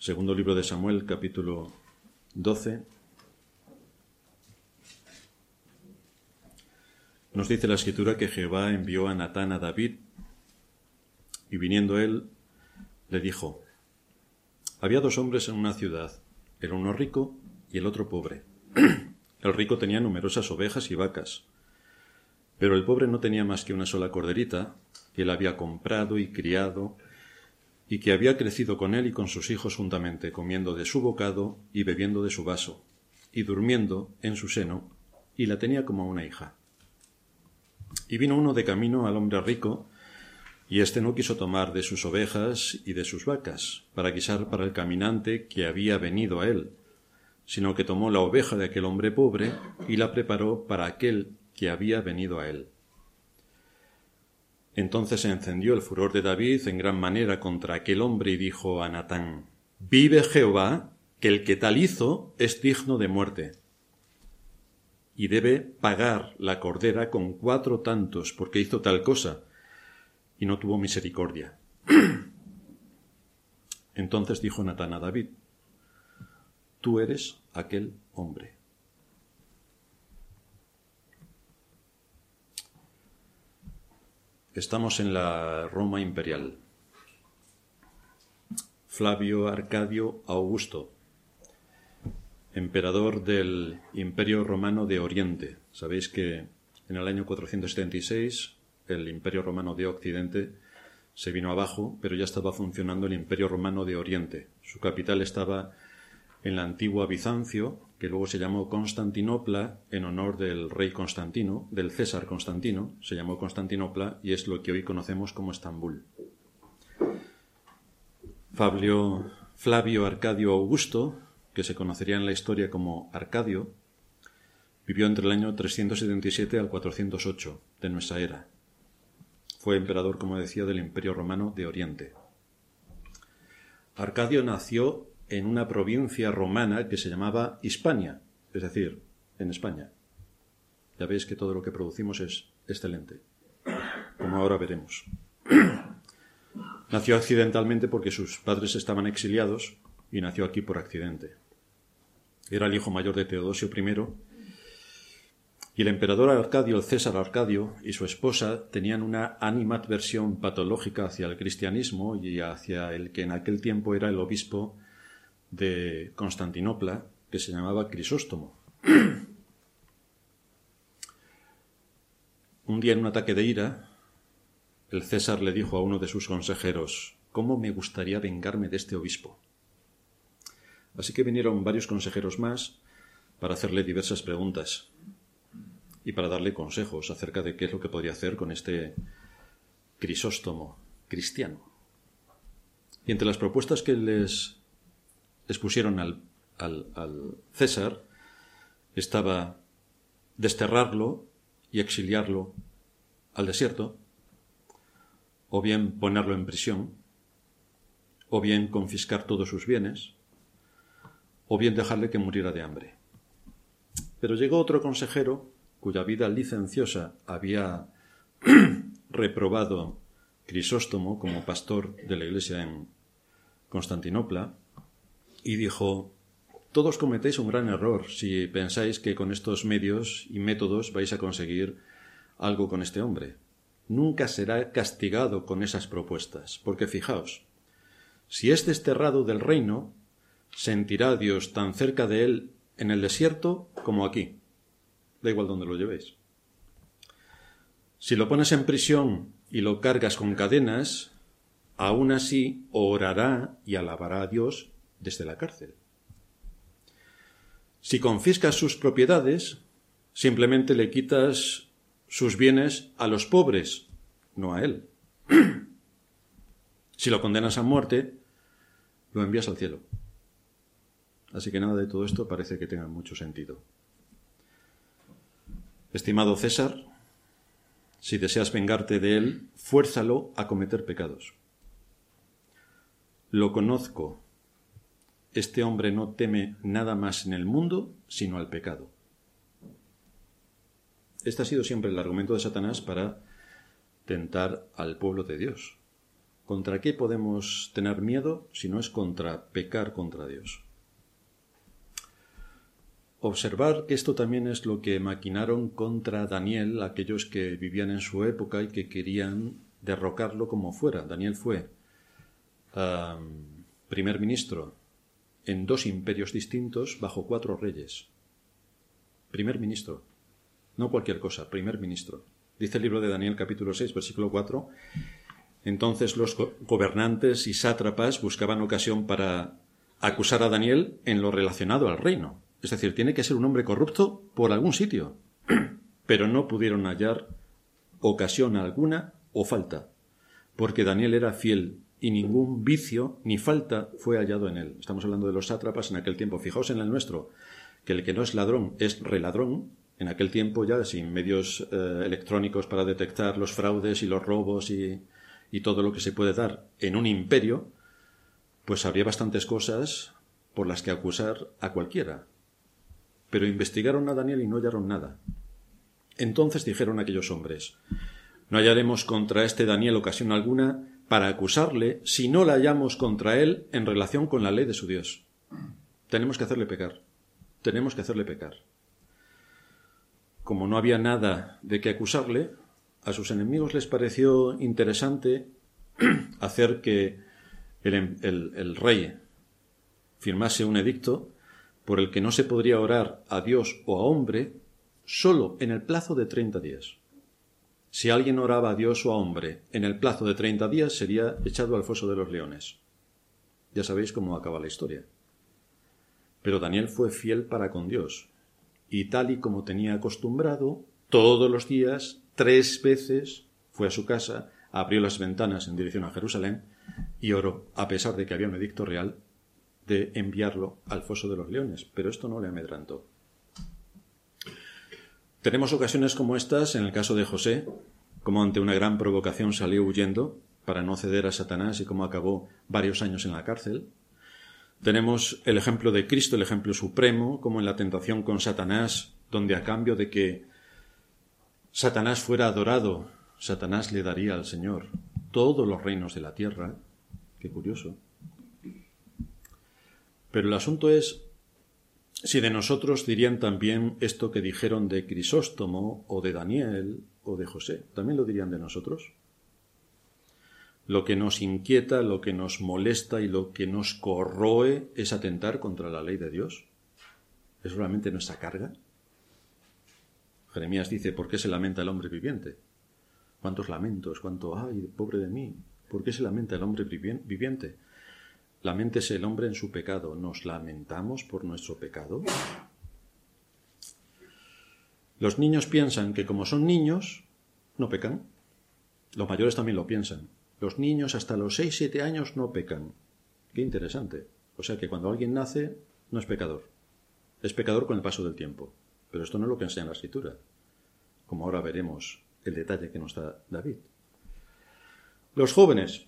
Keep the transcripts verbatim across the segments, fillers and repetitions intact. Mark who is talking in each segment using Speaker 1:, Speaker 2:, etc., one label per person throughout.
Speaker 1: Segundo libro de Samuel, capítulo doce. Nos dice la Escritura que Jehová envió a Natán a David, y viniendo él, le dijo: había dos hombres en una ciudad, el uno rico y el otro pobre. El rico tenía numerosas ovejas y vacas, pero el pobre no tenía más que una sola corderita, que él había comprado y criado, y que había crecido con él y con sus hijos juntamente, comiendo de su bocado y bebiendo de su vaso, y durmiendo en su seno, y la tenía como una hija. Y vino uno de camino al hombre rico, y éste no quiso tomar de sus ovejas y de sus vacas, para guisar para el caminante que había venido a él, sino que tomó la oveja de aquel hombre pobre y la preparó para aquel que había venido a él. Entonces se encendió el furor de David en gran manera contra aquel hombre y dijo a Natán: vive Jehová, que el que tal hizo es digno de muerte, y debe pagar la cordera con cuatro tantos, porque hizo tal cosa, y no tuvo misericordia. Entonces dijo Natán a David: tú eres aquel hombre. Estamos en la Roma imperial. Flavio Arcadio Augusto, emperador del Imperio Romano de Oriente. Sabéis que en el año cuatrocientos setenta y seis el Imperio Romano de Occidente se vino abajo, pero ya estaba funcionando el Imperio Romano de Oriente. Su capital estaba en la antigua Bizancio, que luego se llamó Constantinopla en honor del rey Constantino, del César Constantino. Se llamó Constantinopla y es lo que hoy conocemos como Estambul. Fabio, Flavio Arcadio Augusto, que se conocería en la historia como Arcadio, vivió entre el año trescientos setenta y siete al cuatrocientos ocho de nuestra era. Fue emperador, como decía, del Imperio Romano de Oriente. Arcadio nació en una provincia romana que se llamaba Hispania, es decir, en España. Ya veis que todo lo que producimos es excelente, como ahora veremos. Nació accidentalmente porque sus padres estaban exiliados y nació aquí por accidente. Era el hijo mayor de Teodosio primero, y el emperador Arcadio, el César Arcadio, y su esposa tenían una animadversión patológica hacia el cristianismo y hacia el que en aquel tiempo era el obispo de Constantinopla, que se llamaba Crisóstomo. Un día, en un ataque de ira, el César le dijo a uno de sus consejeros: ¿cómo me gustaría vengarme de este obispo? Así que vinieron varios consejeros más para hacerle diversas preguntas y para darle consejos acerca de qué es lo que podría hacer con este Crisóstomo cristiano. Y entre las propuestas que les expusieron al, al, al César estaba desterrarlo y exiliarlo al desierto, o bien ponerlo en prisión, o bien confiscar todos sus bienes, o bien dejarle que muriera de hambre. Pero llegó otro consejero cuya vida licenciosa había reprobado Crisóstomo como pastor de la iglesia en Constantinopla, y dijo: todos cometéis un gran error si pensáis que con estos medios y métodos vais a conseguir algo con este hombre. Nunca será castigado con esas propuestas, porque fijaos, si es desterrado del reino, sentirá a Dios tan cerca de él en el desierto como aquí. Da igual donde lo llevéis. Si lo pones en prisión y lo cargas con cadenas, aún así orará y alabará a Dios desde la cárcel. Si confiscas sus propiedades, simplemente le quitas sus bienes a los pobres, no a él. Si lo condenas a muerte, lo envías al cielo. Así que nada de todo esto parece que tenga mucho sentido. Estimado César, si deseas vengarte de él, fuérzalo a cometer pecados. Lo conozco. Este hombre no teme nada más en el mundo sino al pecado. Este ha sido siempre el argumento de Satanás para tentar al pueblo de Dios. ¿Contra qué podemos tener miedo si no es contra pecar contra Dios? Observar que esto también es lo que maquinaron contra Daniel aquellos que vivían en su época y que querían derrocarlo como fuera. Daniel fue um, primer ministro en dos imperios distintos bajo cuatro reyes. Primer ministro, no cualquier cosa, primer ministro. Dice el libro de Daniel capítulo seis, versículo cuatro, entonces los gobernantes y sátrapas buscaban ocasión para acusar a Daniel en lo relacionado al reino. Es decir, tiene que ser un hombre corrupto por algún sitio, pero no pudieron hallar ocasión alguna o falta, porque Daniel era fiel y ningún vicio ni falta fue hallado en él. Estamos hablando de los sátrapas en aquel tiempo. Fijaos en el nuestro, que el que no es ladrón es reladrón. En aquel tiempo ya sin medios eh, electrónicos para detectar los fraudes y los robos y, y todo lo que se puede dar en un imperio, pues habría bastantes cosas por las que acusar a cualquiera. Pero investigaron a Daniel y no hallaron nada. Entonces dijeron aquellos hombres: no hallaremos contra este Daniel ocasión alguna para acusarle si no la hallamos contra él en relación con la ley de su Dios. Tenemos que hacerle pecar. Tenemos que hacerle pecar. Como no había nada de qué acusarle, a sus enemigos les pareció interesante hacer que el, el, el rey firmase un edicto por el que no se podría orar a Dios o a hombre solo en el plazo de treinta días. Si alguien oraba a Dios o a hombre en el plazo de treinta días, sería echado al foso de los leones. Ya sabéis cómo acaba la historia. Pero Daniel fue fiel para con Dios, y tal y como tenía acostumbrado, todos los días, tres veces, fue a su casa, abrió las ventanas en dirección a Jerusalén y oró, a pesar de que había un edicto real de enviarlo al foso de los leones. Pero esto no le amedrantó. Tenemos ocasiones como estas en el caso de José, como ante una gran provocación salió huyendo para no ceder a Satanás y cómo acabó varios años en la cárcel. Tenemos el ejemplo de Cristo, el ejemplo supremo, como en la tentación con Satanás, donde a cambio de que Satanás fuera adorado, Satanás le daría al Señor todos los reinos de la tierra. Qué curioso. Pero el asunto es si de nosotros dirían también esto que dijeron de Crisóstomo o de Daniel o de José. ¿También lo dirían de nosotros? Lo que nos inquieta, lo que nos molesta y lo que nos corroe es atentar contra la ley de Dios. ¿Es realmente nuestra carga? Jeremías dice: ¿por qué se lamenta el hombre viviente? ¿Cuántos lamentos? ¿Cuánto ay, pobre de mí? ¿Por qué se lamenta el hombre viviente? Laméntese el hombre en su pecado. ¿Nos lamentamos por nuestro pecado? Los niños piensan que como son niños, no pecan. Los mayores también lo piensan. Los niños hasta los seis siete años no pecan. Qué interesante. O sea que cuando alguien nace, no es pecador. Es pecador con el paso del tiempo. Pero esto no es lo que enseña la Escritura, como ahora veremos el detalle que nos da David. Los jóvenes.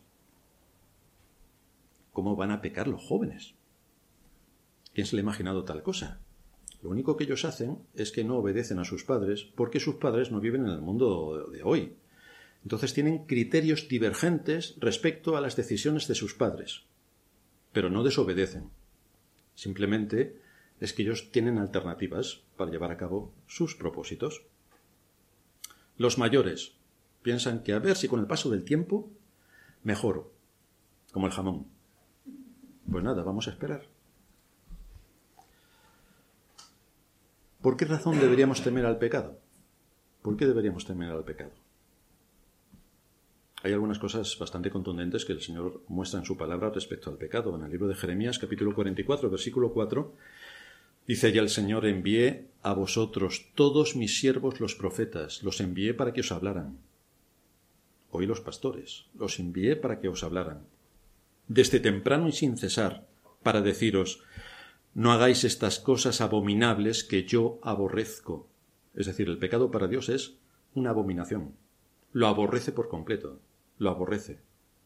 Speaker 1: ¿Cómo van a pecar los jóvenes? ¿Quién se le ha imaginado tal cosa? Lo único que ellos hacen es que no obedecen a sus padres porque sus padres no viven en el mundo de hoy. Entonces tienen criterios divergentes respecto a las decisiones de sus padres, pero no desobedecen. Simplemente es que ellos tienen alternativas para llevar a cabo sus propósitos. Los mayores piensan que a ver si con el paso del tiempo mejoro, como el jamón. Pues nada, vamos a esperar. ¿Por qué razón deberíamos temer al pecado? ¿Por qué deberíamos temer al pecado? Hay algunas cosas bastante contundentes que el Señor muestra en su palabra respecto al pecado. En el libro de Jeremías, capítulo cuarenta y cuatro, versículo cuatro, dice: ya el Señor: envié a vosotros todos mis siervos los profetas, los envié para que os hablaran. Oí los pastores, los envié para que os hablaran. Desde temprano y sin cesar, para deciros: no hagáis estas cosas abominables que yo aborrezco. Es decir, el pecado para Dios es una abominación. Lo aborrece por completo, lo aborrece.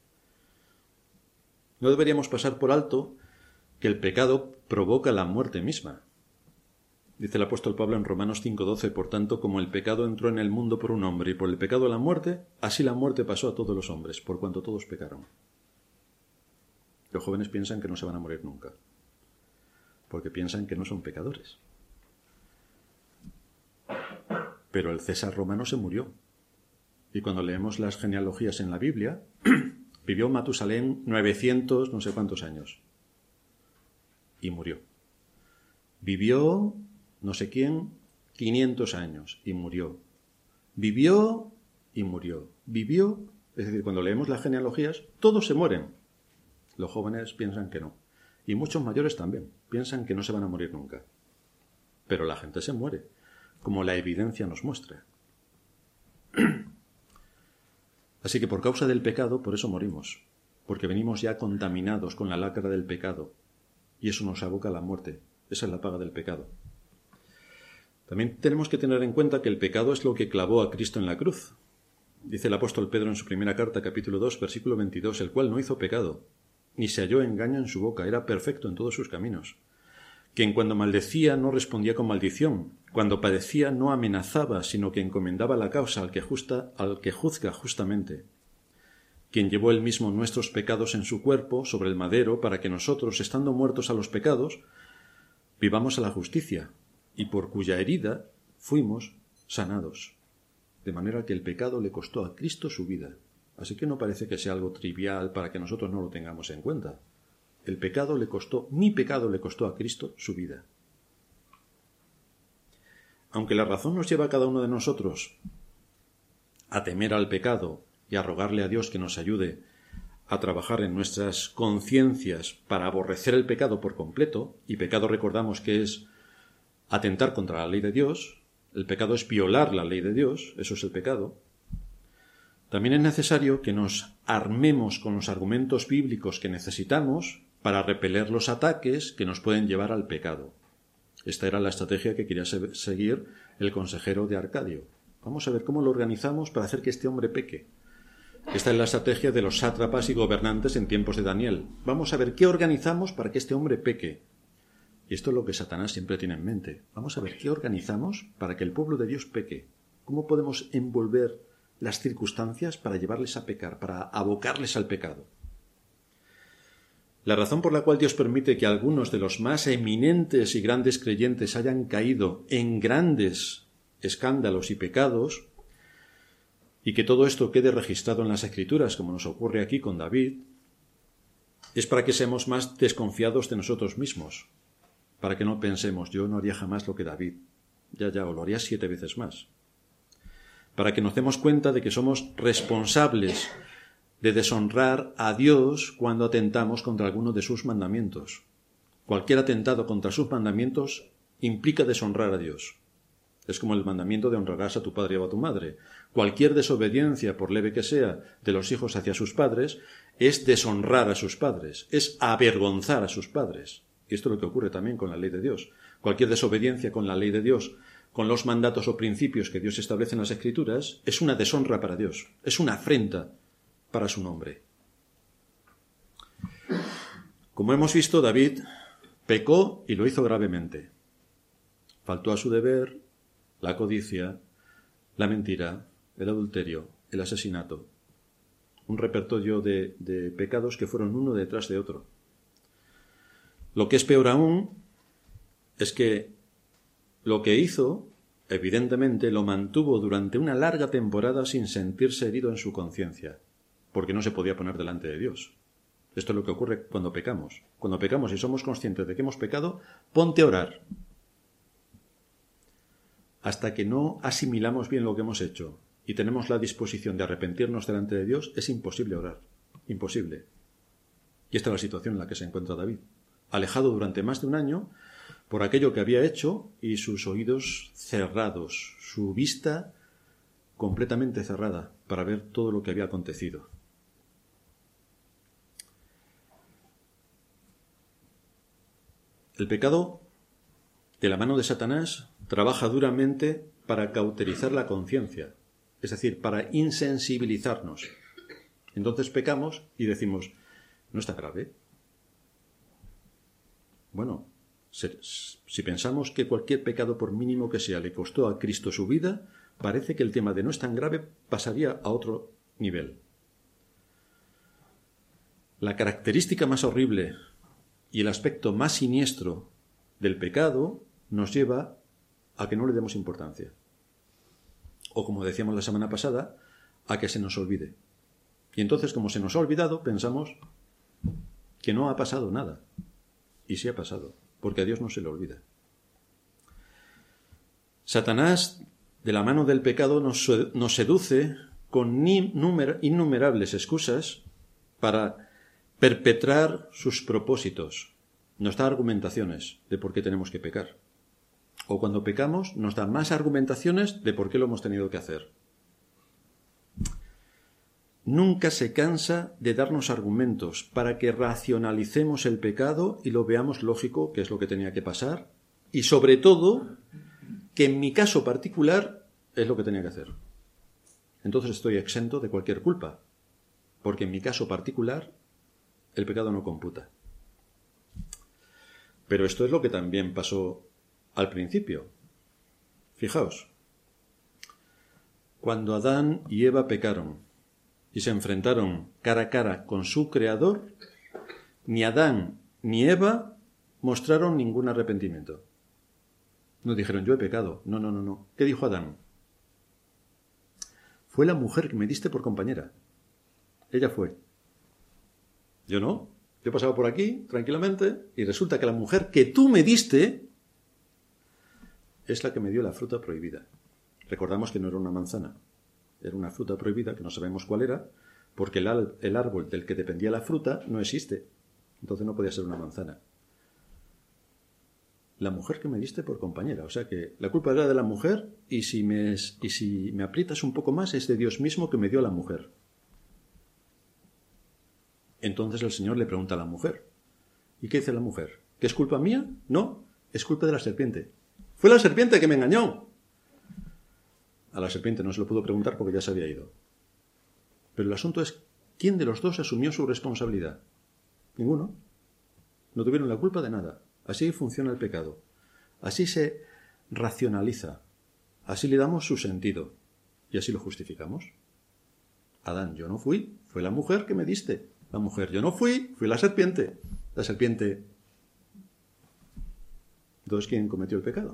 Speaker 1: No deberíamos pasar por alto que el pecado provoca la muerte misma. Dice el apóstol Pablo en Romanos cinco doce, por tanto, como el pecado entró en el mundo por un hombre y por el pecado la muerte, así la muerte pasó a todos los hombres, por cuanto todos pecaron. Los jóvenes piensan que no se van a morir nunca, porque piensan que no son pecadores. Pero el César romano se murió. Y cuando leemos las genealogías en la Biblia, vivió Matusalén novecientos no sé cuántos años. Y murió. Vivió no sé quién quinientos años y murió. Vivió y murió. Vivió, es decir, cuando leemos las genealogías, todos se mueren. Los jóvenes piensan que no. Y muchos mayores también piensan que no se van a morir nunca. Pero la gente se muere, como la evidencia nos muestra. Así que por causa del pecado, por eso morimos. Porque venimos ya contaminados con la lacra del pecado. Y eso nos aboca a la muerte. Esa es la paga del pecado. También tenemos que tener en cuenta que el pecado es lo que clavó a Cristo en la cruz. Dice el apóstol Pedro en su primera carta, capítulo dos, versículo veintidós, el cual no hizo pecado, ni se halló engaño en su boca, era perfecto en todos sus caminos. Quien cuando maldecía no respondía con maldición, cuando padecía no amenazaba, sino que encomendaba la causa al que, justa, al que juzga justamente. Quien llevó él mismo nuestros pecados en su cuerpo sobre el madero, para que nosotros, estando muertos a los pecados, vivamos a la justicia, y por cuya herida fuimos sanados. De manera que el pecado le costó a Cristo su vida. Así que no parece que sea algo trivial para que nosotros no lo tengamos en cuenta. El pecado le costó, mi pecado le costó a Cristo su vida. Aunque la razón nos lleva a cada uno de nosotros a temer al pecado y a rogarle a Dios que nos ayude a trabajar en nuestras conciencias para aborrecer el pecado por completo, y pecado recordamos que es atentar contra la ley de Dios, el pecado es violar la ley de Dios, eso es el pecado. También es necesario que nos armemos con los argumentos bíblicos que necesitamos para repeler los ataques que nos pueden llevar al pecado. Esta era la estrategia que quería seguir el consejero de Arcadio. Vamos a ver cómo lo organizamos para hacer que este hombre peque. Esta es la estrategia de los sátrapas y gobernantes en tiempos de Daniel. Vamos a ver qué organizamos para que este hombre peque. Y esto es lo que Satanás siempre tiene en mente. Vamos a ver qué organizamos para que el pueblo de Dios peque. ¿Cómo podemos envolver las circunstancias para llevarles a pecar, para abocarles al pecado? La razón por la cual Dios permite que algunos de los más eminentes y grandes creyentes hayan caído en grandes escándalos y pecados, y que todo esto quede registrado en las Escrituras, como nos ocurre aquí con David, es para que seamos más desconfiados de nosotros mismos, para que no pensemos, yo no haría jamás lo que David, ya, ya, o lo haría siete veces más, para que nos demos cuenta de que somos responsables de deshonrar a Dios cuando atentamos contra alguno de sus mandamientos. Cualquier atentado contra sus mandamientos implica deshonrar a Dios. Es como el mandamiento de honrarás a tu padre o a tu madre. Cualquier desobediencia, por leve que sea, de los hijos hacia sus padres, es deshonrar a sus padres, es avergonzar a sus padres. Y esto es lo que ocurre también con la ley de Dios. Cualquier desobediencia con la ley de Dios, con los mandatos o principios que Dios establece en las Escrituras, es una deshonra para Dios, es una afrenta para su nombre. Como hemos visto, David pecó y lo hizo gravemente. Faltó a su deber la codicia, la mentira, el adulterio, el asesinato. Un repertorio de, de pecados que fueron uno detrás de otro. Lo que es peor aún es que lo que hizo, evidentemente, lo mantuvo durante una larga temporada sin sentirse herido en su conciencia, porque no se podía poner delante de Dios. Esto es lo que ocurre cuando pecamos. Cuando pecamos y somos conscientes de que hemos pecado, ponte a orar. Hasta que no asimilamos bien lo que hemos hecho y tenemos la disposición de arrepentirnos delante de Dios, es imposible orar. Imposible. Y esta es la situación en la que se encuentra David. Alejado durante más de un año por aquello que había hecho y sus oídos cerrados, su vista completamente cerrada para ver todo lo que había acontecido. El pecado, de la mano de Satanás, trabaja duramente para cauterizar la conciencia, es decir, para insensibilizarnos. Entonces pecamos y decimos, ¿no está grave? Bueno, Si pensamos que cualquier pecado, por mínimo que sea, le costó a Cristo su vida, parece que el tema de no es tan grave pasaría a otro nivel. La característica más horrible y el aspecto más siniestro del pecado nos lleva a que no le demos importancia. O, como decíamos la semana pasada, a que se nos olvide. Y entonces, como se nos ha olvidado, pensamos que no ha pasado nada. Y sí ha pasado, porque a Dios no se le olvida. Satanás, de la mano del pecado, nos, nos seduce con innumerables excusas para perpetrar sus propósitos. Nos da argumentaciones de por qué tenemos que pecar. O cuando pecamos, nos da más argumentaciones de por qué lo hemos tenido que hacer. Nunca se cansa de darnos argumentos para que racionalicemos el pecado y lo veamos lógico, que es lo que tenía que pasar, y sobre todo, que en mi caso particular es lo que tenía que hacer. Entonces estoy exento de cualquier culpa, porque en mi caso particular el pecado no computa. Pero esto es lo que también pasó al principio. Fijaos, cuando Adán y Eva pecaron y se enfrentaron cara a cara con su Creador, ni Adán ni Eva mostraron ningún arrepentimiento. No dijeron, yo he pecado. No, no, no, no. ¿Qué dijo Adán? Fue la mujer que me diste por compañera. Ella fue. Yo no. Yo pasaba por aquí tranquilamente y resulta que la mujer que tú me diste es la que me dio la fruta prohibida. Recordamos que no era una manzana. Era una fruta prohibida que no sabemos cuál era, porque el, al- el árbol del que dependía la fruta no existe. Entonces no podía ser una manzana. La mujer que me diste por compañera. O sea que la culpa era de la mujer y si me, es- y si me aprietas un poco más es de Dios mismo que me dio a la mujer. Entonces el Señor le pregunta a la mujer. ¿Y qué dice la mujer? ¿Que es culpa mía? No, es culpa de la serpiente. Fue la serpiente que me engañó. A la serpiente no se lo pudo preguntar porque ya se había ido. Pero el asunto es, ¿quién de los dos asumió su responsabilidad? Ninguno. No tuvieron la culpa de nada. Así funciona el pecado. Así se racionaliza. Así le damos su sentido. Y así lo justificamos. Adán, yo no fui. Fue la mujer que me diste. La mujer, yo no fui. Fui la serpiente. La serpiente. Entonces, ¿quién cometió el pecado?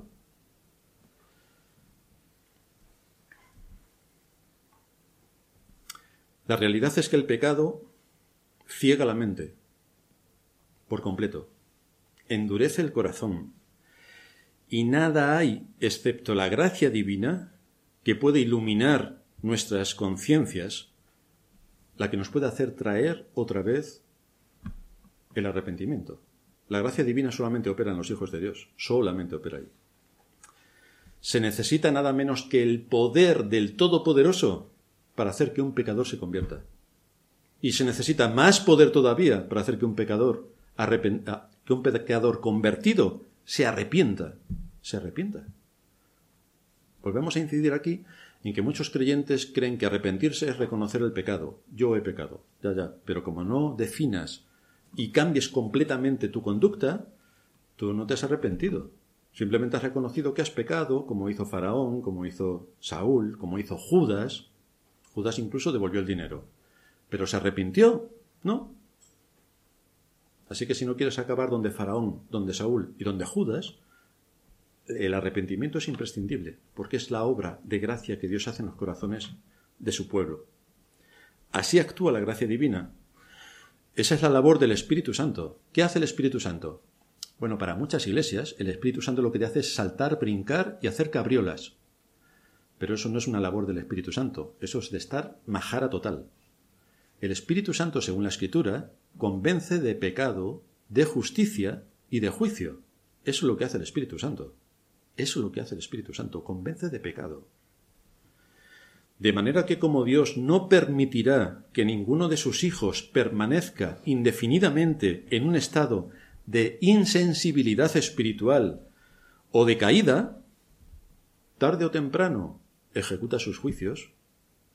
Speaker 1: La realidad es que el pecado ciega la mente por completo, endurece el corazón, y nada hay, excepto la gracia divina, que puede iluminar nuestras conciencias, la que nos puede hacer traer otra vez el arrepentimiento. La gracia divina solamente opera en los hijos de Dios, solamente opera ahí. Se necesita nada menos que el poder del Todopoderoso para hacer que un pecador se convierta. Y se necesita más poder todavía para hacer que un pecador arrepen- que un pecador convertido se arrepienta. Se arrepienta. Volvemos a incidir aquí en que muchos creyentes creen que arrepentirse es reconocer el pecado. Yo he pecado, ya, ya. Pero como no definas y cambies completamente tu conducta, tú no te has arrepentido. Simplemente has reconocido que has pecado, como hizo Faraón, como hizo Saúl, como hizo Judas. Judas incluso devolvió el dinero. ¿Pero se arrepintió? No. Así que si no quieres acabar donde Faraón, donde Saúl y donde Judas, el arrepentimiento es imprescindible, porque es la obra de gracia que Dios hace en los corazones de su pueblo. Así actúa la gracia divina. Esa es la labor del Espíritu Santo. ¿Qué hace el Espíritu Santo? Bueno, para muchas iglesias, el Espíritu Santo lo que te hace es saltar, brincar y hacer cabriolas. Pero eso no es una labor del Espíritu Santo. Eso es de estar majara total. El Espíritu Santo, según la Escritura, convence de pecado, de justicia y de juicio. Eso es lo que hace el Espíritu Santo. Eso es lo que hace el Espíritu Santo. Convence de pecado. De manera que como Dios no permitirá que ninguno de sus hijos permanezca indefinidamente en un estado de insensibilidad espiritual o de caída, tarde o temprano ejecuta sus juicios,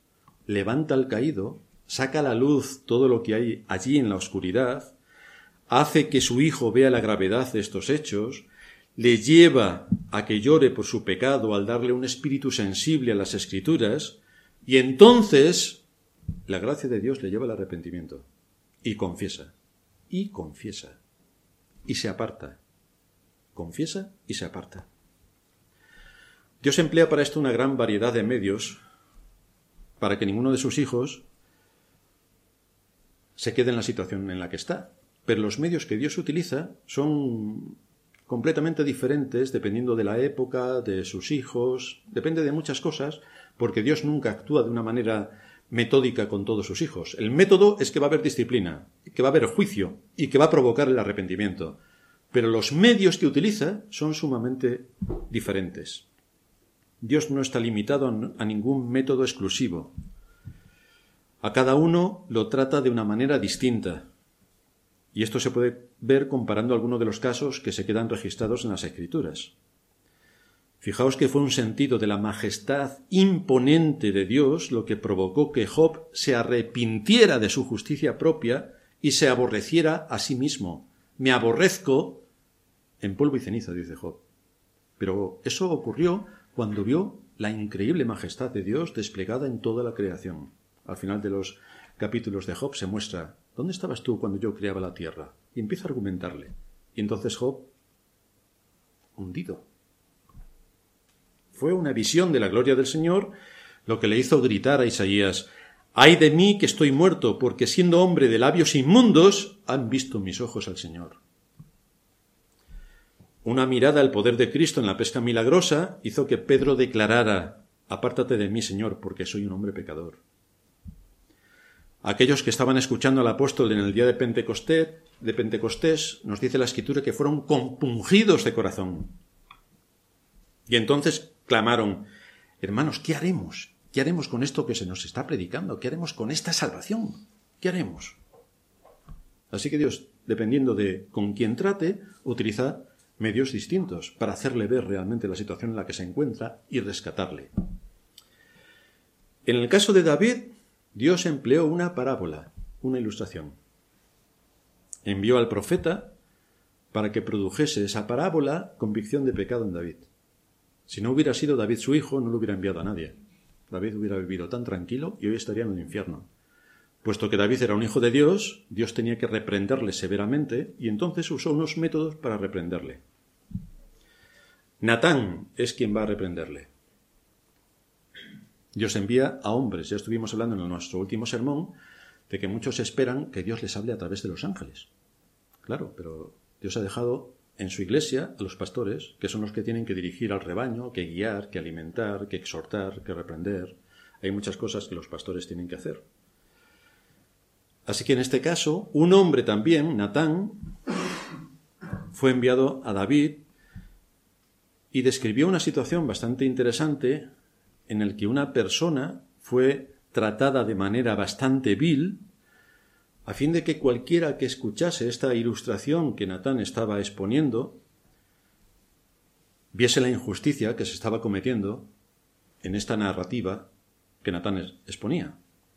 Speaker 1: levanta al caído, saca a la luz todo lo que hay allí en la oscuridad, hace que su hijo vea la gravedad de estos hechos, le lleva a que llore por su pecado al darle un espíritu sensible a las Escrituras, y entonces la gracia de Dios le lleva al arrepentimiento, y confiesa, y confiesa, y se aparta. Confiesa y se aparta. Dios emplea para esto una gran variedad de medios para que ninguno de sus hijos se quede en la situación en la que está. Pero los medios que Dios utiliza son completamente diferentes dependiendo de la época, de sus hijos, depende de muchas cosas, porque Dios nunca actúa de una manera metódica con todos sus hijos. El método es que va a haber disciplina, que va a haber juicio y que va a provocar el arrepentimiento. Pero los medios que utiliza son sumamente diferentes. Dios no está limitado a ningún método exclusivo. A cada uno lo trata de una manera distinta. Y esto se puede ver comparando algunos de los casos que se quedan registrados en las Escrituras. Fijaos que fue un sentido de la majestad imponente de Dios lo que provocó que Job se arrepintiera de su justicia propia y se aborreciera a sí mismo. Me aborrezco en polvo y ceniza, dice Job. Pero eso ocurrió cuando vio la increíble majestad de Dios desplegada en toda la creación. Al final de los capítulos de Job se muestra, ¿dónde estabas tú cuando yo creaba la tierra? Y empieza a argumentarle. Y entonces Job, hundido. Fue una visión de la gloria del Señor lo que le hizo gritar a Isaías, «Ay de mí que estoy muerto, porque siendo hombre de labios inmundos, han visto mis ojos al Señor». Una mirada al poder de Cristo en la pesca milagrosa hizo que Pedro declarara, «Apártate de mí, Señor, porque soy un hombre pecador». Aquellos que estaban escuchando al apóstol en el día de Pentecostés, de Pentecostés, nos dice la Escritura que fueron compungidos de corazón. Y entonces clamaron, «Hermanos, ¿qué haremos? ¿Qué haremos con esto que se nos está predicando? ¿Qué haremos con esta salvación? ¿Qué haremos?». Así que Dios, dependiendo de con quién trate, utiliza medios distintos para hacerle ver realmente la situación en la que se encuentra y rescatarle. En el caso de David, Dios empleó una parábola, una ilustración. Envió al profeta para que produjese esa parábola convicción de pecado en David. Si no hubiera sido David su hijo, no lo hubiera enviado a nadie. David hubiera vivido tan tranquilo y hoy estaría en el infierno. Puesto que David era un hijo de Dios, Dios tenía que reprenderle severamente y entonces usó unos métodos para reprenderle. Natán es quien va a reprenderle. Dios envía a hombres. Ya estuvimos hablando en nuestro último sermón de que muchos esperan que Dios les hable a través de los ángeles. Claro, pero Dios ha dejado en su iglesia a los pastores, que son los que tienen que dirigir al rebaño, que guiar, que alimentar, que exhortar, que reprender. Hay muchas cosas que los pastores tienen que hacer. Así que en este caso, un hombre también, Natán, fue enviado a David y describió una situación bastante interesante en la que una persona fue tratada de manera bastante vil a fin de que cualquiera que escuchase esta ilustración que Natán estaba exponiendo viese la injusticia que se estaba cometiendo en esta narrativa que Natán exponía.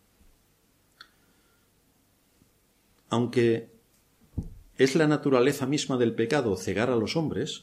Speaker 1: Aunque es la naturaleza misma del pecado cegar a los hombres,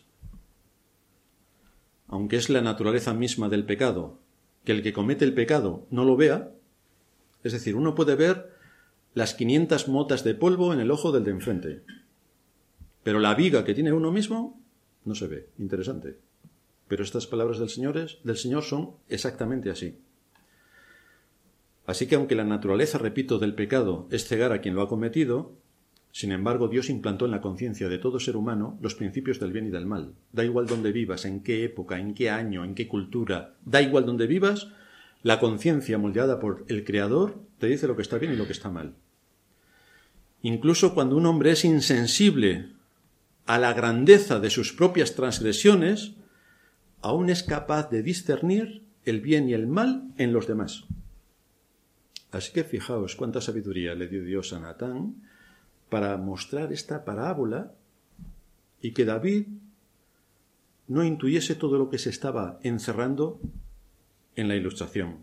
Speaker 1: aunque es la naturaleza misma del pecado que el que comete el pecado no lo vea, es decir, uno puede ver las quinientas motas de polvo en el ojo del de enfrente, pero la viga que tiene uno mismo no se ve. Interesante. Pero estas palabras del Señor, es, del Señor son exactamente así. Así que aunque la naturaleza, repito, del pecado es cegar a quien lo ha cometido, sin embargo Dios implantó en la conciencia de todo ser humano los principios del bien y del mal. Da igual dónde vivas, en qué época, en qué año, en qué cultura, da igual dónde vivas, la conciencia moldeada por el Creador te dice lo que está bien y lo que está mal. Incluso cuando un hombre es insensible a la grandeza de sus propias transgresiones, aún es capaz de discernir el bien y el mal en los demás. Así que fijaos cuánta sabiduría le dio Dios a Natán para mostrar esta parábola y que David no intuyese todo lo que se estaba encerrando en la ilustración.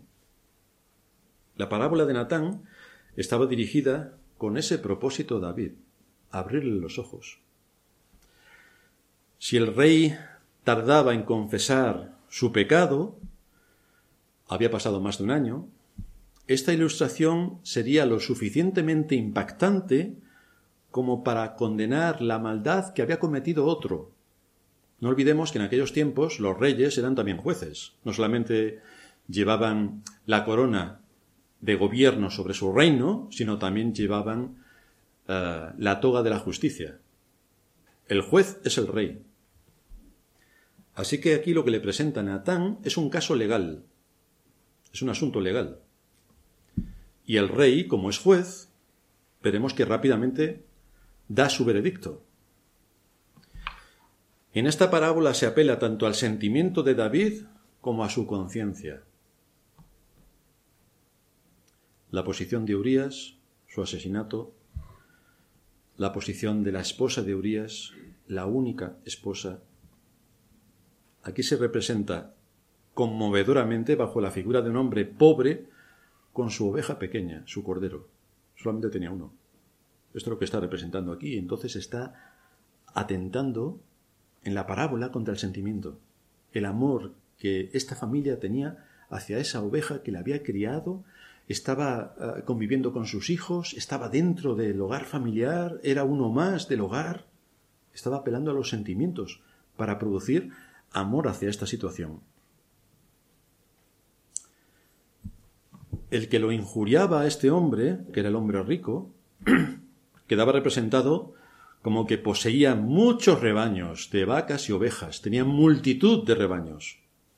Speaker 1: La parábola de Natán estaba dirigida con ese propósito a David, abrirle los ojos. Si el rey tardaba en confesar su pecado, había pasado más de un año, esta ilustración sería lo suficientemente impactante como para condenar la maldad que había cometido otro. No olvidemos que en aquellos tiempos los reyes eran también jueces. No solamente llevaban la corona de gobierno sobre su reino, sino también llevaban uh, la toga de la justicia. El juez es el rey. Así que aquí lo que le presenta Natán es un caso legal, es un asunto legal. Y el rey, como es juez, veremos que rápidamente da su veredicto. En esta parábola se apela tanto al sentimiento de David como a su conciencia. La posición de Urías, su asesinato, la posición de la esposa de Urías, la única esposa. Aquí se representa conmovedoramente bajo la figura de un hombre pobre con su oveja pequeña, su cordero. Solamente tenía uno. Esto es lo que está representando aquí. Entonces está atentando en la parábola contra el sentimiento. El amor que esta familia tenía hacia esa oveja que la había criado, estaba uh, conviviendo con sus hijos, estaba dentro del hogar familiar, era uno más del hogar. Estaba apelando a los sentimientos para producir amor hacia esta situación. El que lo injuriaba a este hombre, que era el hombre rico, quedaba representado como que poseía muchos rebaños de vacas y ovejas, tenía multitud de rebaños,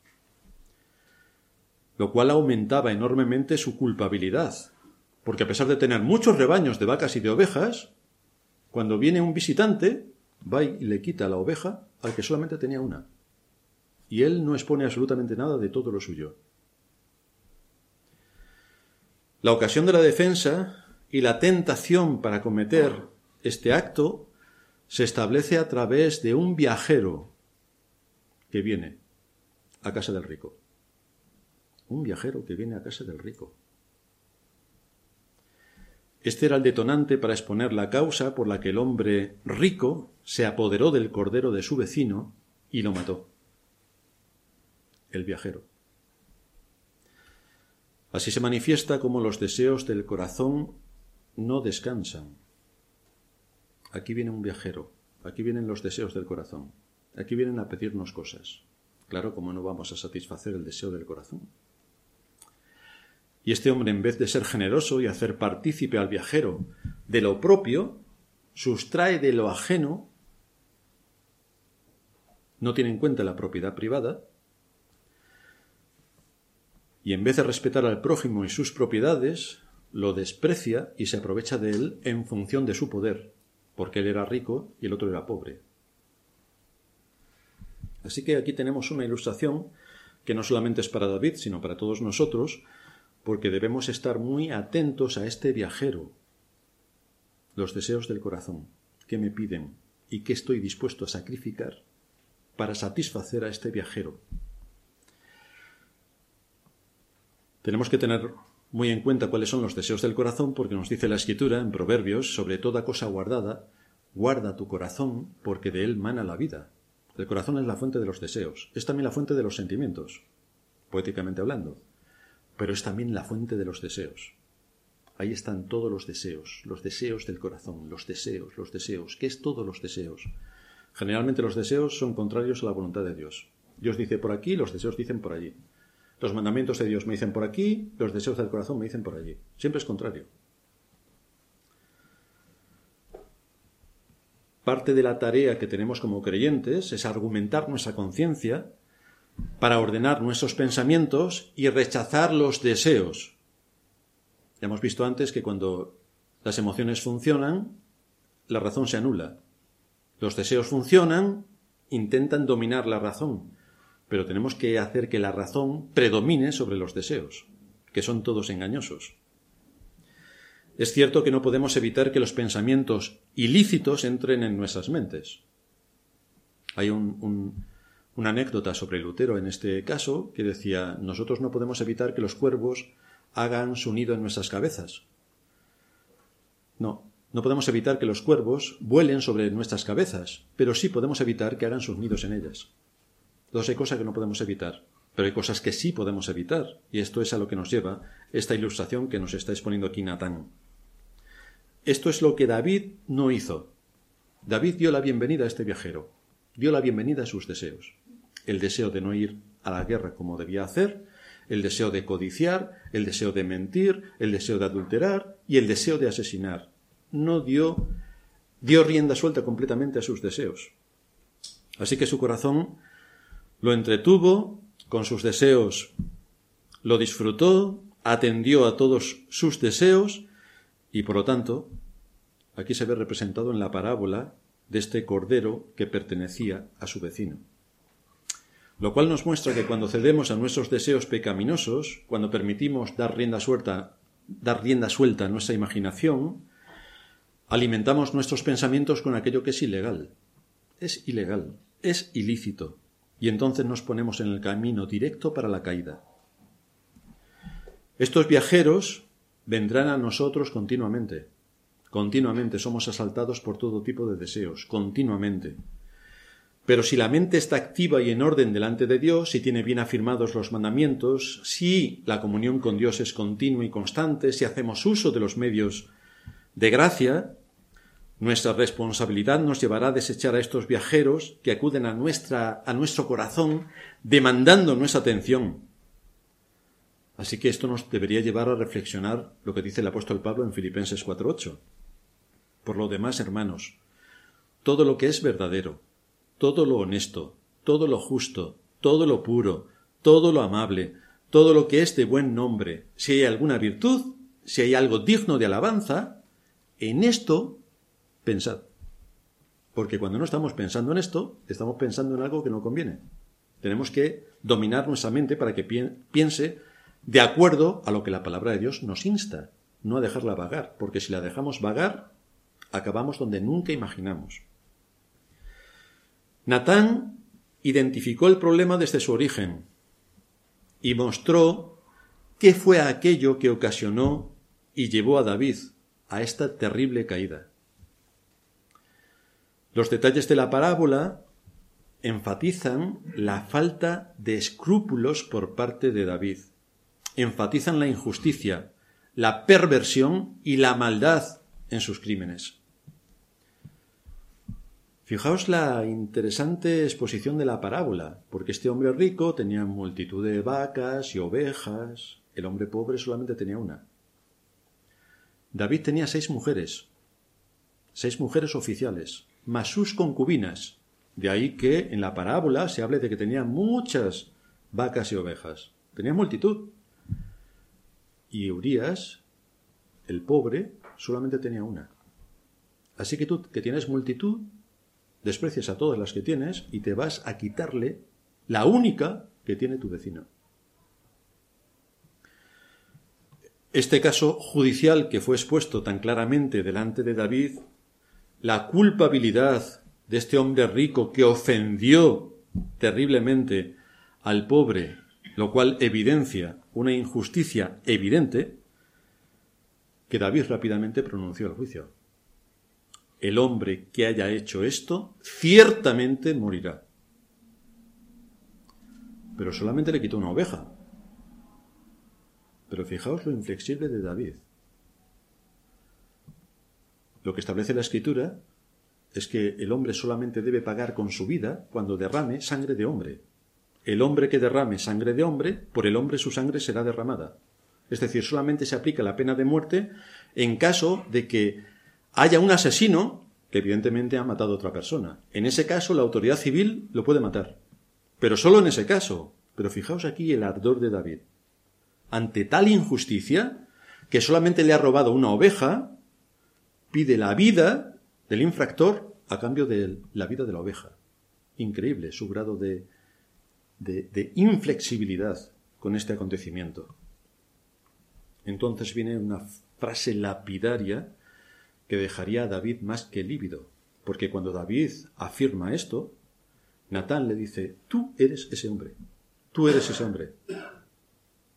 Speaker 1: lo cual aumentaba enormemente su culpabilidad, porque a pesar de tener muchos rebaños de vacas y de ovejas, cuando viene un visitante, va y le quita la oveja al que solamente tenía una, y él no expone absolutamente nada de todo lo suyo. La ocasión de la defensa y la tentación para cometer este acto se establece a través de un viajero que viene a casa del rico. Un viajero que viene a casa del rico. Este era el detonante para exponer la causa por la que el hombre rico se apoderó del cordero de su vecino y lo mató. El viajero. Así se manifiesta cómo los deseos del corazón no descansan. Aquí viene un viajero, aquí vienen los deseos del corazón, aquí vienen a pedirnos cosas. Claro, ¿cómo no vamos a satisfacer el deseo del corazón? Y este hombre, en vez de ser generoso y hacer partícipe al viajero de lo propio, sustrae de lo ajeno, no tiene en cuenta la propiedad privada, y en vez de respetar al prójimo y sus propiedades, lo desprecia y se aprovecha de él en función de su poder, porque él era rico y el otro era pobre. Así que aquí tenemos una ilustración que no solamente es para David, sino para todos nosotros, porque debemos estar muy atentos a este viajero, los deseos del corazón, qué me piden y qué estoy dispuesto a sacrificar para satisfacer a este viajero. Tenemos que tener muy en cuenta cuáles son los deseos del corazón, porque nos dice la Escritura en Proverbios, sobre toda cosa guardada, guarda tu corazón, porque de él mana la vida. El corazón es la fuente de los deseos, es también la fuente de los sentimientos, poéticamente hablando, pero es también la fuente de los deseos. Ahí están todos los deseos, los deseos del corazón, los deseos, los deseos. ¿Qué es todos los deseos? Generalmente los deseos son contrarios a la voluntad de Dios. Dios dice por aquí, los deseos dicen por allí. Los mandamientos de Dios me dicen por aquí, los deseos del corazón me dicen por allí. Siempre es contrario. Parte de la tarea que tenemos como creyentes es argumentar nuestra conciencia para ordenar nuestros pensamientos y rechazar los deseos. Ya hemos visto antes que cuando las emociones funcionan, la razón se anula. Los deseos funcionan, intentan dominar la razón, pero tenemos que hacer que la razón predomine sobre los deseos, que son todos engañosos. Es cierto que no podemos evitar que los pensamientos ilícitos entren en nuestras mentes. Hay un, un, una anécdota sobre Lutero en este caso que decía: nosotros no podemos evitar que los cuervos hagan su nido en nuestras cabezas. No, No podemos evitar que los cuervos vuelen sobre nuestras cabezas, pero sí podemos evitar que hagan sus nidos en ellas. Entonces hay cosas que no podemos evitar, pero hay cosas que sí podemos evitar, y esto es a lo que nos lleva esta ilustración que nos está exponiendo aquí Natán. Esto es lo que David no hizo. David dio la bienvenida a este viajero, dio la bienvenida a sus deseos. El deseo de no ir a la guerra como debía hacer, el deseo de codiciar, el deseo de mentir, el deseo de adulterar y el deseo de asesinar. No dio, dio rienda suelta completamente a sus deseos. Así que su corazón lo entretuvo con sus deseos, lo disfrutó, atendió a todos sus deseos y, por lo tanto, aquí se ve representado en la parábola de este cordero que pertenecía a su vecino. Lo cual nos muestra que cuando cedemos a nuestros deseos pecaminosos, cuando permitimos dar rienda suelta, dar rienda suelta a nuestra imaginación, alimentamos nuestros pensamientos con aquello que es ilegal. Es ilegal, es ilícito, y entonces nos ponemos en el camino directo para la caída. Estos viajeros vendrán a nosotros continuamente. Continuamente somos asaltados por todo tipo de deseos, continuamente. Pero si la mente está activa y en orden delante de Dios, si tiene bien afirmados los mandamientos, si la comunión con Dios es continua y constante, si hacemos uso de los medios de gracia, nuestra responsabilidad nos llevará a desechar a estos viajeros que acuden a, nuestra, a nuestro corazón demandando nuestra atención. Así que esto nos debería llevar a reflexionar lo que dice el apóstol Pablo en Filipenses cuatro ocho. Por lo demás, hermanos, todo lo que es verdadero, todo lo honesto, todo lo justo, todo lo puro, todo lo amable, todo lo que es de buen nombre, si hay alguna virtud, si hay algo digno de alabanza, en esto pensad. Porque cuando no estamos pensando en esto, estamos pensando en algo que no conviene. Tenemos que dominar nuestra mente para que piense de acuerdo a lo que la palabra de Dios nos insta, no a dejarla vagar, porque si la dejamos vagar, acabamos donde nunca imaginamos. Natán identificó el problema desde su origen y mostró qué fue aquello que ocasionó y llevó a David a esta terrible caída. Los detalles de la parábola enfatizan la falta de escrúpulos por parte de David. Enfatizan la injusticia, la perversión y la maldad en sus crímenes. Fijaos la interesante exposición de la parábola, porque este hombre rico tenía multitud de vacas y ovejas, el hombre pobre solamente tenía una. David tenía seis mujeres, seis mujeres oficiales, más sus concubinas. De ahí que en la parábola se hable de que tenía muchas vacas y ovejas. Tenía multitud. Y Urías, el pobre, solamente tenía una. Así que tú, que tienes multitud, desprecias a todas las que tienes y te vas a quitarle la única que tiene tu vecino. Este caso judicial que fue expuesto tan claramente delante de David, la culpabilidad de este hombre rico que ofendió terriblemente al pobre, lo cual evidencia una injusticia evidente, que David rápidamente pronunció el juicio. El hombre que haya hecho esto ciertamente morirá. Pero solamente le quitó una oveja. Pero fijaos lo inflexible de David. Lo que establece la Escritura es que el hombre solamente debe pagar con su vida cuando derrame sangre de hombre. El hombre que derrame sangre de hombre, por el hombre su sangre será derramada. Es decir, solamente se aplica la pena de muerte en caso de que haya un asesino que evidentemente ha matado a otra persona. En ese caso, la autoridad civil lo puede matar. Pero solo en ese caso. Pero fijaos aquí el ardor de David. Ante tal injusticia, que solamente le ha robado una oveja, pide la vida del infractor a cambio de la vida de la oveja. Increíble su grado de, de, de inflexibilidad con este acontecimiento. Entonces viene una frase lapidaria que dejaría a David más que lívido, porque cuando David afirma esto, Natán le dice: tú eres ese hombre, tú eres ese hombre.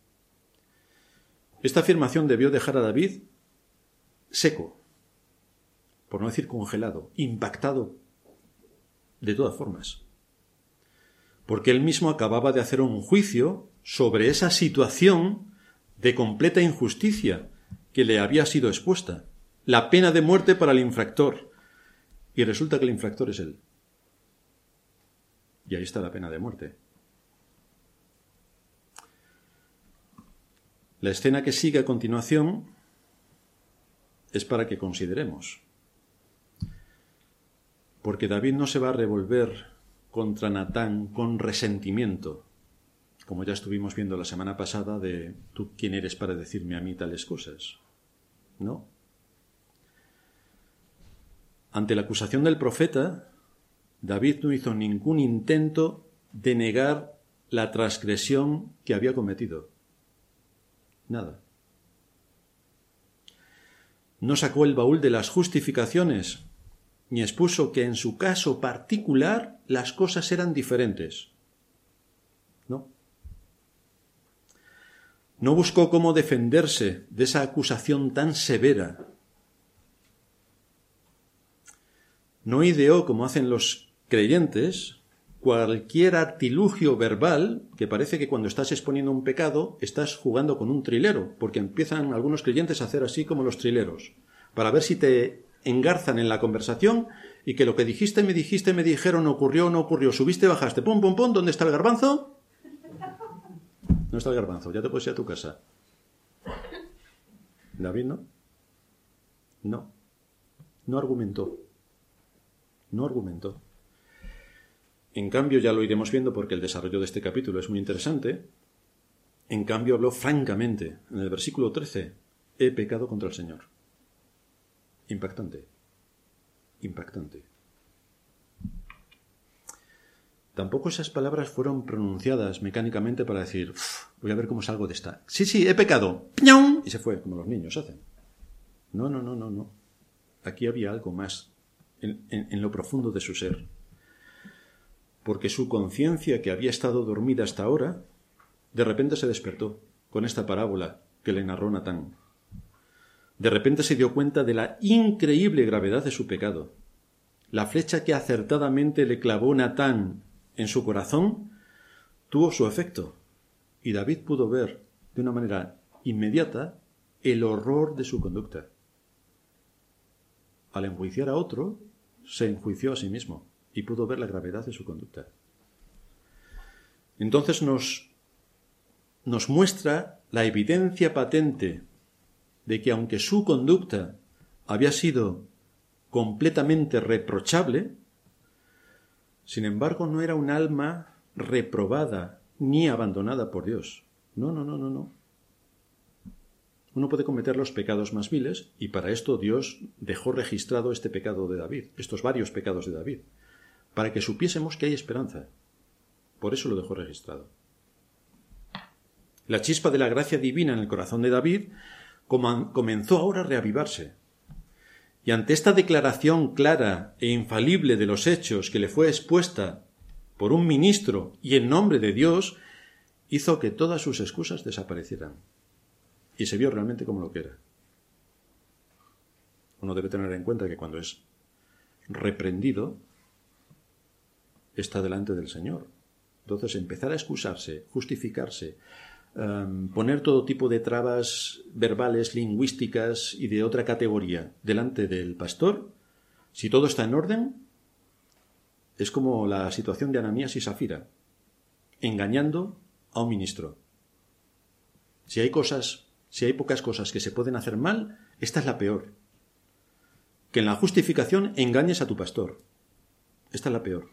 Speaker 1: Esta afirmación debió dejar a David seco, por no decir congelado, impactado de todas formas. Porque él mismo acababa de hacer un juicio sobre esa situación de completa injusticia que le había sido expuesta. La pena de muerte para el infractor. Y resulta que el infractor es él. Y ahí está la pena de muerte. La escena que sigue a continuación es para que consideremos. Porque David no se va a revolver contra Natán con resentimiento, como ya estuvimos viendo la semana pasada de ¿tú quién eres para decirme a mí tales cosas? No. Ante la acusación del profeta, David no hizo ningún intento de negar la transgresión que había cometido. Nada. No sacó el baúl de las justificaciones, ni expuso que en su caso particular las cosas eran diferentes. No. No buscó cómo defenderse de esa acusación tan severa. No ideó, como hacen los creyentes, cualquier artilugio verbal que parece que cuando estás exponiendo un pecado estás jugando con un trilero, porque empiezan algunos creyentes a hacer así como los trileros, para ver si te engarzan en la conversación y que lo que dijiste, me dijiste, me dijeron, ocurrió, no ocurrió, subiste, bajaste, pum, pum, pum, ¿dónde está el garbanzo? No está el garbanzo, ya te puedes ir a tu casa. David no. No. No argumentó. No argumentó. En cambio, ya lo iremos viendo porque el desarrollo de este capítulo es muy interesante. En cambio, habló francamente. En el versículo trece, he pecado contra el Señor. Impactante. Impactante. Tampoco esas palabras fueron pronunciadas mecánicamente para decir, voy a ver cómo salgo de esta. Sí, sí, he pecado. ¡Piñón! Y se fue, como los niños hacen. No, no, no, no, no. Aquí había algo más en, en, en lo profundo de su ser. Porque su conciencia, que había estado dormida hasta ahora, de repente se despertó con esta parábola que le narró Natán. De repente se dio cuenta de la increíble gravedad de su pecado. La flecha que acertadamente le clavó Natán en su corazón tuvo su efecto, y David pudo ver de una manera inmediata el horror de su conducta. Al enjuiciar a otro, se enjuició a sí mismo y pudo ver la gravedad de su conducta. Entonces nos, nos muestra la evidencia patente de que aunque su conducta había sido completamente reprochable, sin embargo no era un alma reprobada ni abandonada por Dios. No, no, no, no, no. Uno puede cometer los pecados más viles y para esto Dios dejó registrado este pecado de David, estos varios pecados de David, para que supiésemos que hay esperanza. Por eso lo dejó registrado. La chispa de la gracia divina en el corazón de David comenzó ahora a reavivarse. Y ante esta declaración clara e infalible de los hechos que le fue expuesta por un ministro y en nombre de Dios, hizo que todas sus excusas desaparecieran. Y se vio realmente como lo que era. Uno debe tener en cuenta que cuando es reprendido, está delante del Señor. Entonces, empezar a excusarse, justificarse, Um, poner todo tipo de trabas verbales, lingüísticas y de otra categoría delante del pastor, si todo está en orden, es como la situación de Ananías y Safira, engañando a un ministro. Si hay cosas, si hay pocas cosas que se pueden hacer mal, esta es la peor. Que en la justificación engañes a tu pastor. Esta es la peor.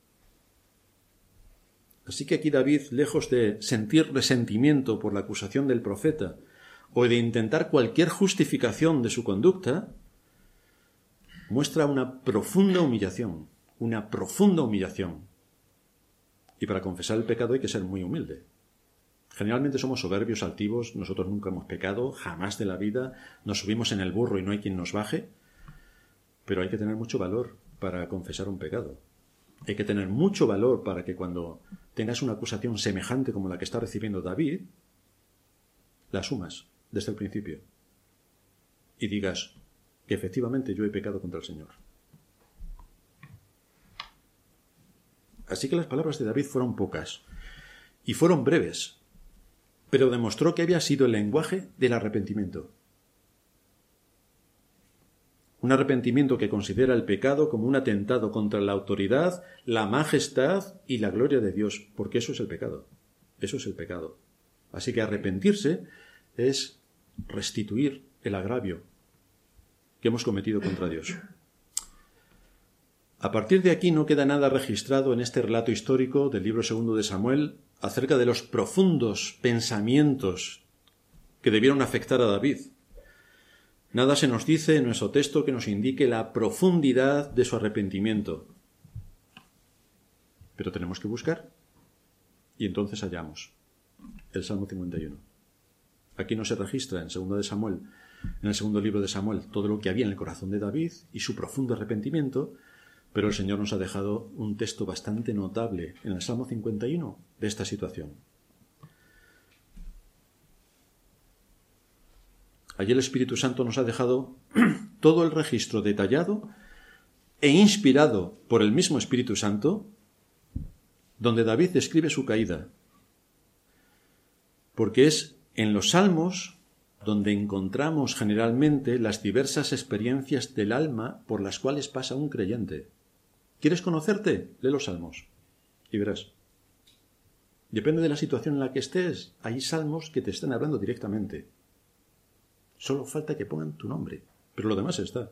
Speaker 1: Así que aquí David, lejos de sentir resentimiento por la acusación del profeta o de intentar cualquier justificación de su conducta, muestra una profunda humillación, una profunda humillación. Y para confesar el pecado hay que ser muy humilde. Generalmente somos soberbios, altivos, nosotros nunca hemos pecado, jamás de la vida, nos subimos en el burro y no hay quien nos baje, pero hay que tener mucho valor para confesar un pecado. Hay que tener mucho valor para que cuando tengas una acusación semejante como la que está recibiendo David, la asumas desde el principio y digas, que efectivamente yo he pecado contra el Señor. Así que las palabras de David fueron pocas y fueron breves, pero demostró que había sido el lenguaje del arrepentimiento. Un arrepentimiento que considera el pecado como un atentado contra la autoridad, la majestad y la gloria de Dios, porque eso es el pecado. Eso es el pecado. Así que arrepentirse es restituir el agravio que hemos cometido contra Dios. A partir de aquí no queda nada registrado en este relato histórico del libro segundo de Samuel acerca de los profundos pensamientos que debieron afectar a David. Nada se nos dice en nuestro texto que nos indique la profundidad de su arrepentimiento. Pero tenemos que buscar y entonces hallamos el Salmo cincuenta y uno. Aquí no se registra en segundo de Samuel, en el segundo libro de Samuel, todo lo que había en el corazón de David y su profundo arrepentimiento, pero el Señor nos ha dejado un texto bastante notable en el Salmo cincuenta y uno de esta situación. Allí el Espíritu Santo nos ha dejado todo el registro detallado e inspirado por el mismo Espíritu Santo, donde David describe su caída. Porque es en los Salmos donde encontramos generalmente las diversas experiencias del alma por las cuales pasa un creyente. ¿Quieres conocerte? Lee los Salmos y verás. Depende de la situación en la que estés, hay salmos que te están hablando directamente. Solo falta que pongan tu nombre, pero lo demás está.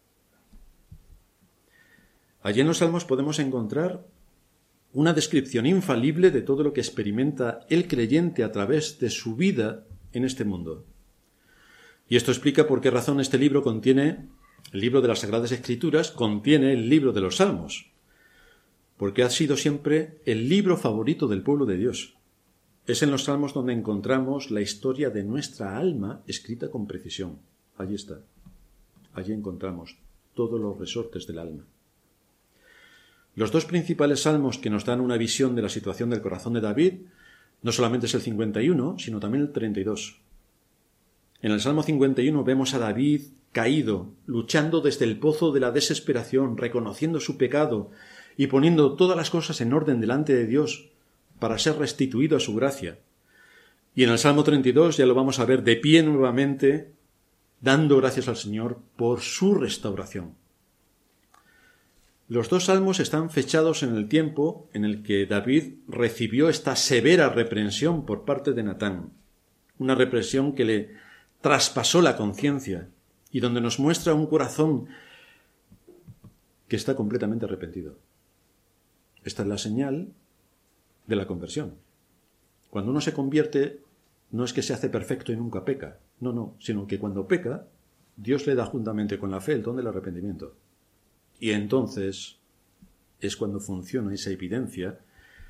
Speaker 1: Allí en los salmos podemos encontrar una descripción infalible de todo lo que experimenta el creyente a través de su vida en este mundo. Y esto explica por qué razón este libro contiene, el libro de las Sagradas Escrituras, contiene el libro de los Salmos. Porque ha sido siempre el libro favorito del pueblo de Dios. Es en los Salmos donde encontramos la historia de nuestra alma escrita con precisión. Allí está. Allí encontramos todos los resortes del alma. Los dos principales salmos que nos dan una visión de la situación del corazón de David no solamente es el cincuenta y uno, sino también el treinta y dos. En el Salmo cincuenta y uno vemos a David caído, luchando desde el pozo de la desesperación, reconociendo su pecado y poniendo todas las cosas en orden delante de Dios para ser restituido a su gracia. Y en el Salmo treinta y dos ya lo vamos a ver de pie nuevamente, dando gracias al Señor por su restauración. Los dos salmos están fechados en el tiempo en el que David recibió esta severa reprensión por parte de Natán, una reprensión que le traspasó la conciencia y donde nos muestra un corazón que está completamente arrepentido. Esta es la señal de la conversión. Cuando uno se convierte, no es que se hace perfecto y nunca peca, no, no, sino que cuando peca, Dios le da juntamente con la fe el don del arrepentimiento. Y entonces es cuando funciona esa evidencia,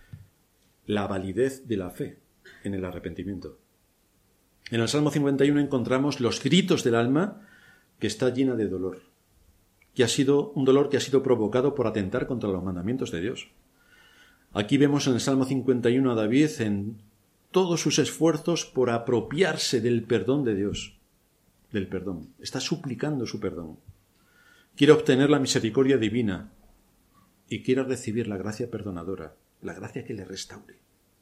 Speaker 1: la validez de la fe en el arrepentimiento. En el Salmo cincuenta y uno encontramos los gritos del alma que está llena de dolor, que ha sido un dolor que ha sido provocado por atentar contra los mandamientos de Dios. Aquí vemos en el Salmo cincuenta y uno a David en todos sus esfuerzos por apropiarse del perdón de Dios, del perdón. Está suplicando su perdón. Quiere obtener la misericordia divina y quiere recibir la gracia perdonadora, la gracia que le restaure.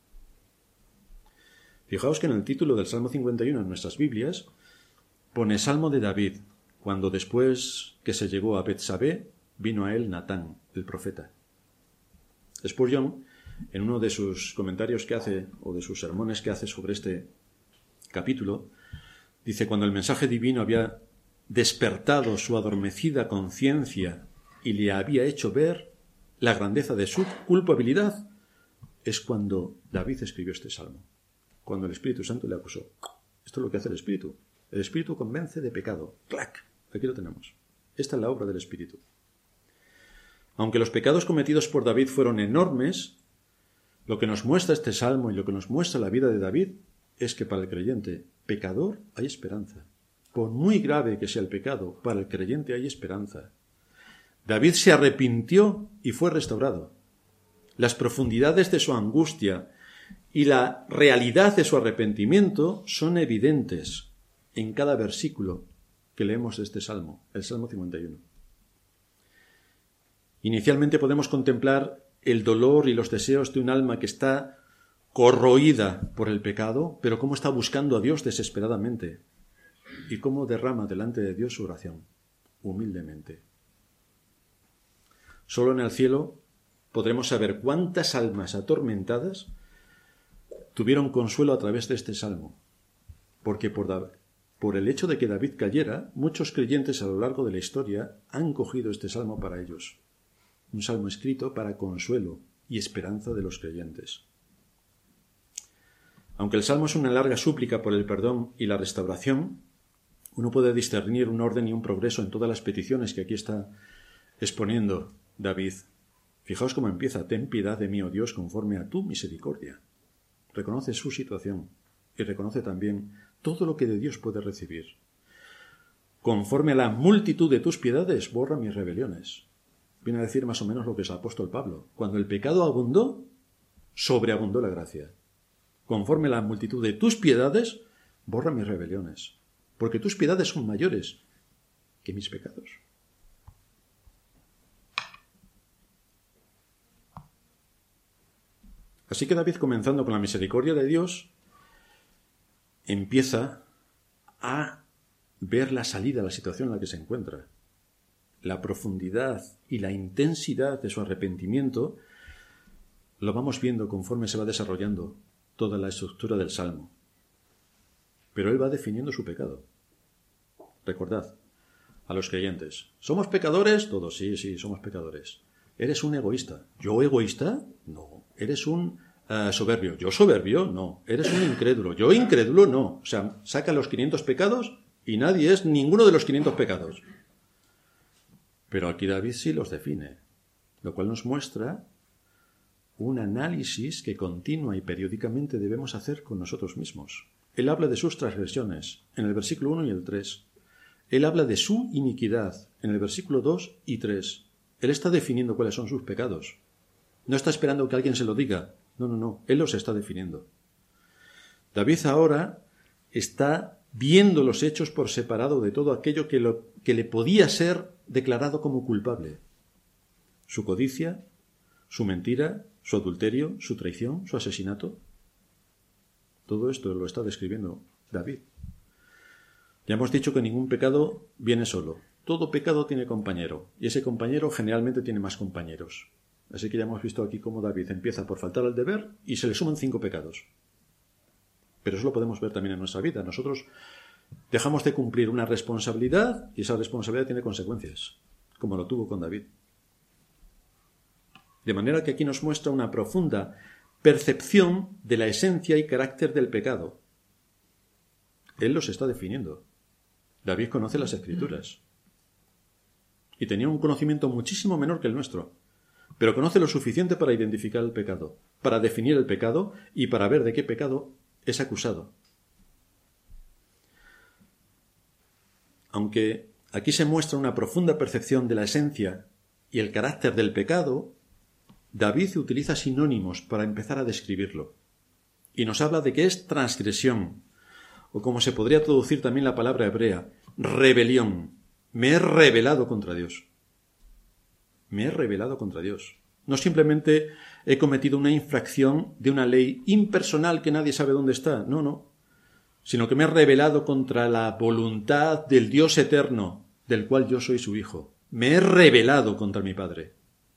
Speaker 1: Fijaos que en el título del Salmo cincuenta y uno en nuestras Biblias pone Salmo de David, cuando después que se llegó a Betsabé, vino a él Natán, el profeta. Spurgeon, en uno de sus comentarios que hace, o de sus sermones que hace sobre este capítulo, dice: cuando el mensaje divino había despertado su adormecida conciencia y le había hecho ver la grandeza de su culpabilidad, es cuando David escribió este salmo, cuando el Espíritu Santo le acusó. Esto es lo que hace el Espíritu. El Espíritu convence de pecado. ¡Clac! Aquí lo tenemos. Esta es la obra del Espíritu. Aunque los pecados cometidos por David fueron enormes, lo que nos muestra este salmo y lo que nos muestra la vida de David es que para el creyente pecador hay esperanza. Por muy grave que sea el pecado, para el creyente hay esperanza. David se arrepintió y fue restaurado. Las profundidades de su angustia y la realidad de su arrepentimiento son evidentes en cada versículo que leemos de este salmo, el Salmo cincuenta y uno. Inicialmente podemos contemplar el dolor y los deseos de un alma que está corroída por el pecado, pero cómo está buscando a Dios desesperadamente y cómo derrama delante de Dios su oración, humildemente. Solo en el cielo podremos saber cuántas almas atormentadas tuvieron consuelo a través de este salmo, porque por, da- por el hecho de que David cayera, muchos creyentes a lo largo de la historia han cogido este salmo para ellos, un salmo escrito para consuelo y esperanza de los creyentes. Aunque el salmo es una larga súplica por el perdón y la restauración, uno puede discernir un orden y un progreso en todas las peticiones que aquí está exponiendo David. Fijaos cómo empieza: ten piedad de mí, oh Dios, conforme a tu misericordia. Reconoce su situación y reconoce también todo lo que de Dios puede recibir. Conforme a la multitud de tus piedades, borra mis rebeliones. Viene a decir más o menos lo que es el apóstol Pablo. Cuando el pecado abundó, sobreabundó la gracia. Conforme a la multitud de tus piedades, borra mis rebeliones, porque tus piedades son mayores que mis pecados. Así que David, comenzando con la misericordia de Dios, empieza a ver la salida a la situación en la que se encuentra. La profundidad y la intensidad de su arrepentimiento lo vamos viendo conforme se va desarrollando toda la estructura del Salmo. Pero él va definiendo su pecado. Recordad, a los creyentes, ¿somos pecadores? Todos, sí, sí, somos pecadores. ¿Eres un egoísta? ¿Yo egoísta? No. ¿Eres un uh, soberbio? ¿Yo soberbio? No. ¿Eres un incrédulo? ¿Yo incrédulo? No. O sea, saca los quinientos pecados y nadie es ninguno de los quinientos pecados. Pero aquí David sí los define, lo cual nos muestra un análisis que continua y periódicamente debemos hacer con nosotros mismos. Él habla de sus transgresiones en el versículo uno y el tres. Él habla de su iniquidad en el versículo dos y tres. Él está definiendo cuáles son sus pecados. No está esperando que alguien se lo diga. No, no, no. Él los está definiendo. David ahora está viendo los hechos por separado de todo aquello que, lo, que le podía ser declarado como culpable. Su codicia, su mentira, su adulterio, su traición, su asesinato. Todo esto lo está describiendo David. Ya hemos dicho que ningún pecado viene solo. Todo pecado tiene compañero, y ese compañero generalmente tiene más compañeros. Así que ya hemos visto aquí cómo David empieza por faltar al deber y se le suman cinco pecados. Pero eso lo podemos ver también en nuestra vida. Nosotros dejamos de cumplir una responsabilidad y esa responsabilidad tiene consecuencias, como lo tuvo con David. De manera que aquí nos muestra una profunda percepción de la esencia y carácter del pecado. Él los está definiendo. David conoce las Escrituras y tenía un conocimiento muchísimo menor que el nuestro, pero conoce lo suficiente para identificar el pecado, para definir el pecado y para ver de qué pecado es acusado. Aunque aquí se muestra una profunda percepción de la esencia y el carácter del pecado, David utiliza sinónimos para empezar a describirlo. Y nos habla de que es transgresión, o como se podría traducir también la palabra hebrea, rebelión. Me he rebelado contra Dios. Me he rebelado contra Dios. No simplemente he cometido una infracción de una ley impersonal que nadie sabe dónde está. No, no. Sino que me he rebelado contra la voluntad del Dios eterno, del cual yo soy su hijo. Me he rebelado contra mi Padre.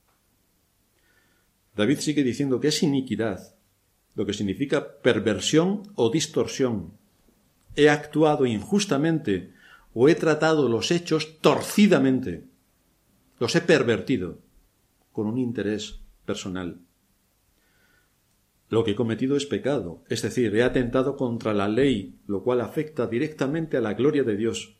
Speaker 1: David sigue diciendo que es iniquidad, lo que significa perversión o distorsión. He actuado injustamente o he tratado los hechos torcidamente. Los he pervertido con un interés personal. Lo que he cometido es pecado, es decir, he atentado contra la ley, lo cual afecta directamente a la gloria de Dios.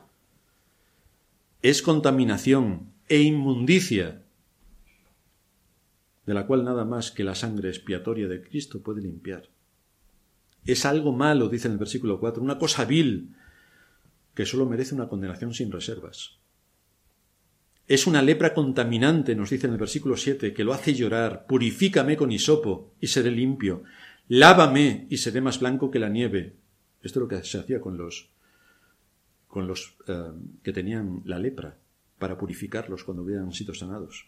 Speaker 1: Es contaminación e inmundicia, de la cual nada más que la sangre expiatoria de Cristo puede limpiar. Es algo malo, dice en el versículo cuatro, una cosa vil, que solo merece una condenación sin reservas. Es una lepra contaminante, nos dice en el versículo siete, que lo hace llorar. Purifícame con hisopo y seré limpio. Lávame y seré más blanco que la nieve. Esto es lo que se hacía con los con los eh, que tenían la lepra, para purificarlos cuando hubieran sido sanados.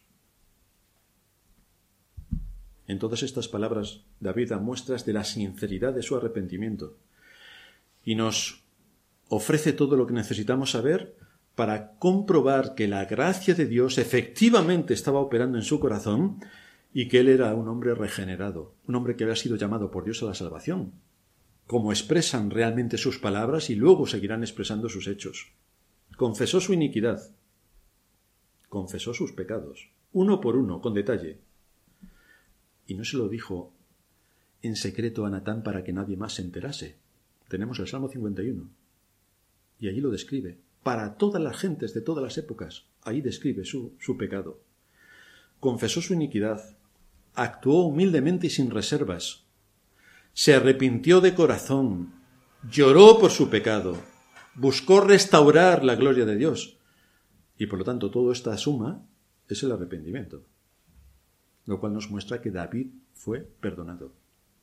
Speaker 1: En todas estas palabras, David da muestras de la sinceridad de su arrepentimiento y nos ofrece todo lo que necesitamos saber para comprobar que la gracia de Dios efectivamente estaba operando en su corazón y que él era un hombre regenerado, un hombre que había sido llamado por Dios a la salvación, como expresan realmente sus palabras y luego seguirán expresando sus hechos. Confesó su iniquidad, confesó sus pecados, uno por uno, con detalle. Y no se lo dijo en secreto a Natán para que nadie más se enterase. Tenemos el Salmo cincuenta y uno. Y allí lo describe. Para todas las gentes de todas las épocas. Ahí describe su, su pecado. Confesó su iniquidad. Actuó humildemente y sin reservas. Se arrepintió de corazón. Lloró por su pecado. Buscó restaurar la gloria de Dios. Y por lo tanto, toda esta suma es el arrepentimiento. Lo cual nos muestra que David fue perdonado.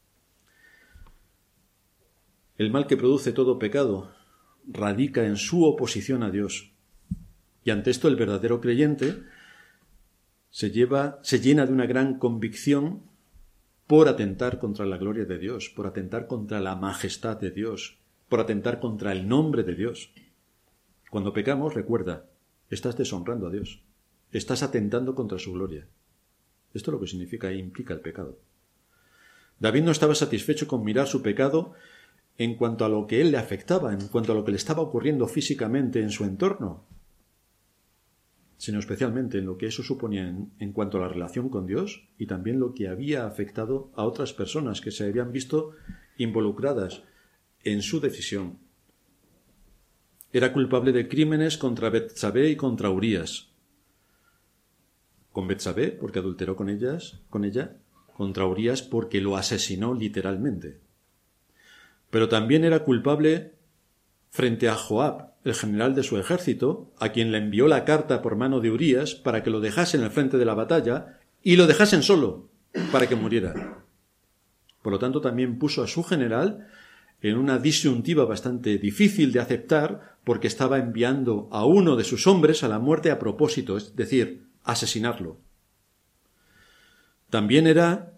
Speaker 1: El mal que produce todo pecado radica en su oposición a Dios. Y ante esto el verdadero creyente se, lleva, se llena de una gran convicción por atentar contra la gloria de Dios, por atentar contra la majestad de Dios, por atentar contra el nombre de Dios. Cuando pecamos, recuerda, estás deshonrando a Dios, estás atentando contra su gloria. Esto es lo que significa e implica el pecado. David no estaba satisfecho con mirar su pecado en cuanto a lo que él le afectaba, en cuanto a lo que le estaba ocurriendo físicamente en su entorno, sino especialmente en lo que eso suponía en, en cuanto a la relación con Dios y también lo que había afectado a otras personas que se habían visto involucradas en su decisión. Era culpable de crímenes contra Betsabé y contra Urías. Con Betsabé porque adulteró con ellas, con ella, contra Urías porque lo asesinó literalmente. Pero también era culpable frente a Joab, el general de su ejército, a quien le envió la carta por mano de Urías para que lo dejase en el frente de la batalla y lo dejasen solo para que muriera. Por lo tanto, también puso a su general en una disyuntiva bastante difícil de aceptar porque estaba enviando a uno de sus hombres a la muerte a propósito, es decir, asesinarlo. También era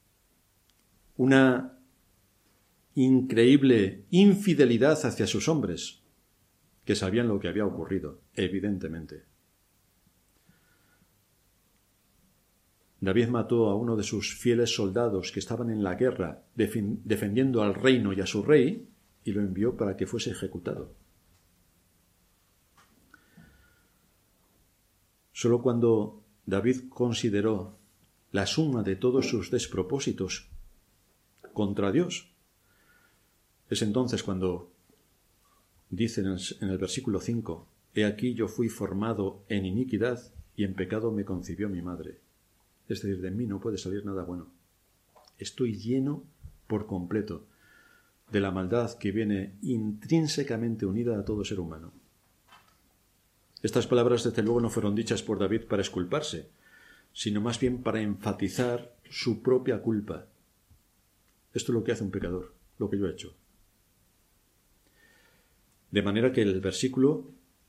Speaker 1: una increíble infidelidad hacia sus hombres, que sabían lo que había ocurrido, evidentemente. David mató a uno de sus fieles soldados que estaban en la guerra defendiendo al reino y a su rey y lo envió para que fuese ejecutado. Solo cuando David consideró la suma de todos sus despropósitos contra Dios, es entonces cuando dice en el versículo cinco, «He aquí yo fui formado en iniquidad y en pecado me concibió mi madre». Es decir, de mí no puede salir nada bueno. Estoy lleno por completo de la maldad que viene intrínsecamente unida a todo ser humano. Estas palabras, desde luego, no fueron dichas por David para exculparse, sino más bien para enfatizar su propia culpa. Esto es lo que hace un pecador, lo que yo he hecho. De manera que el versículo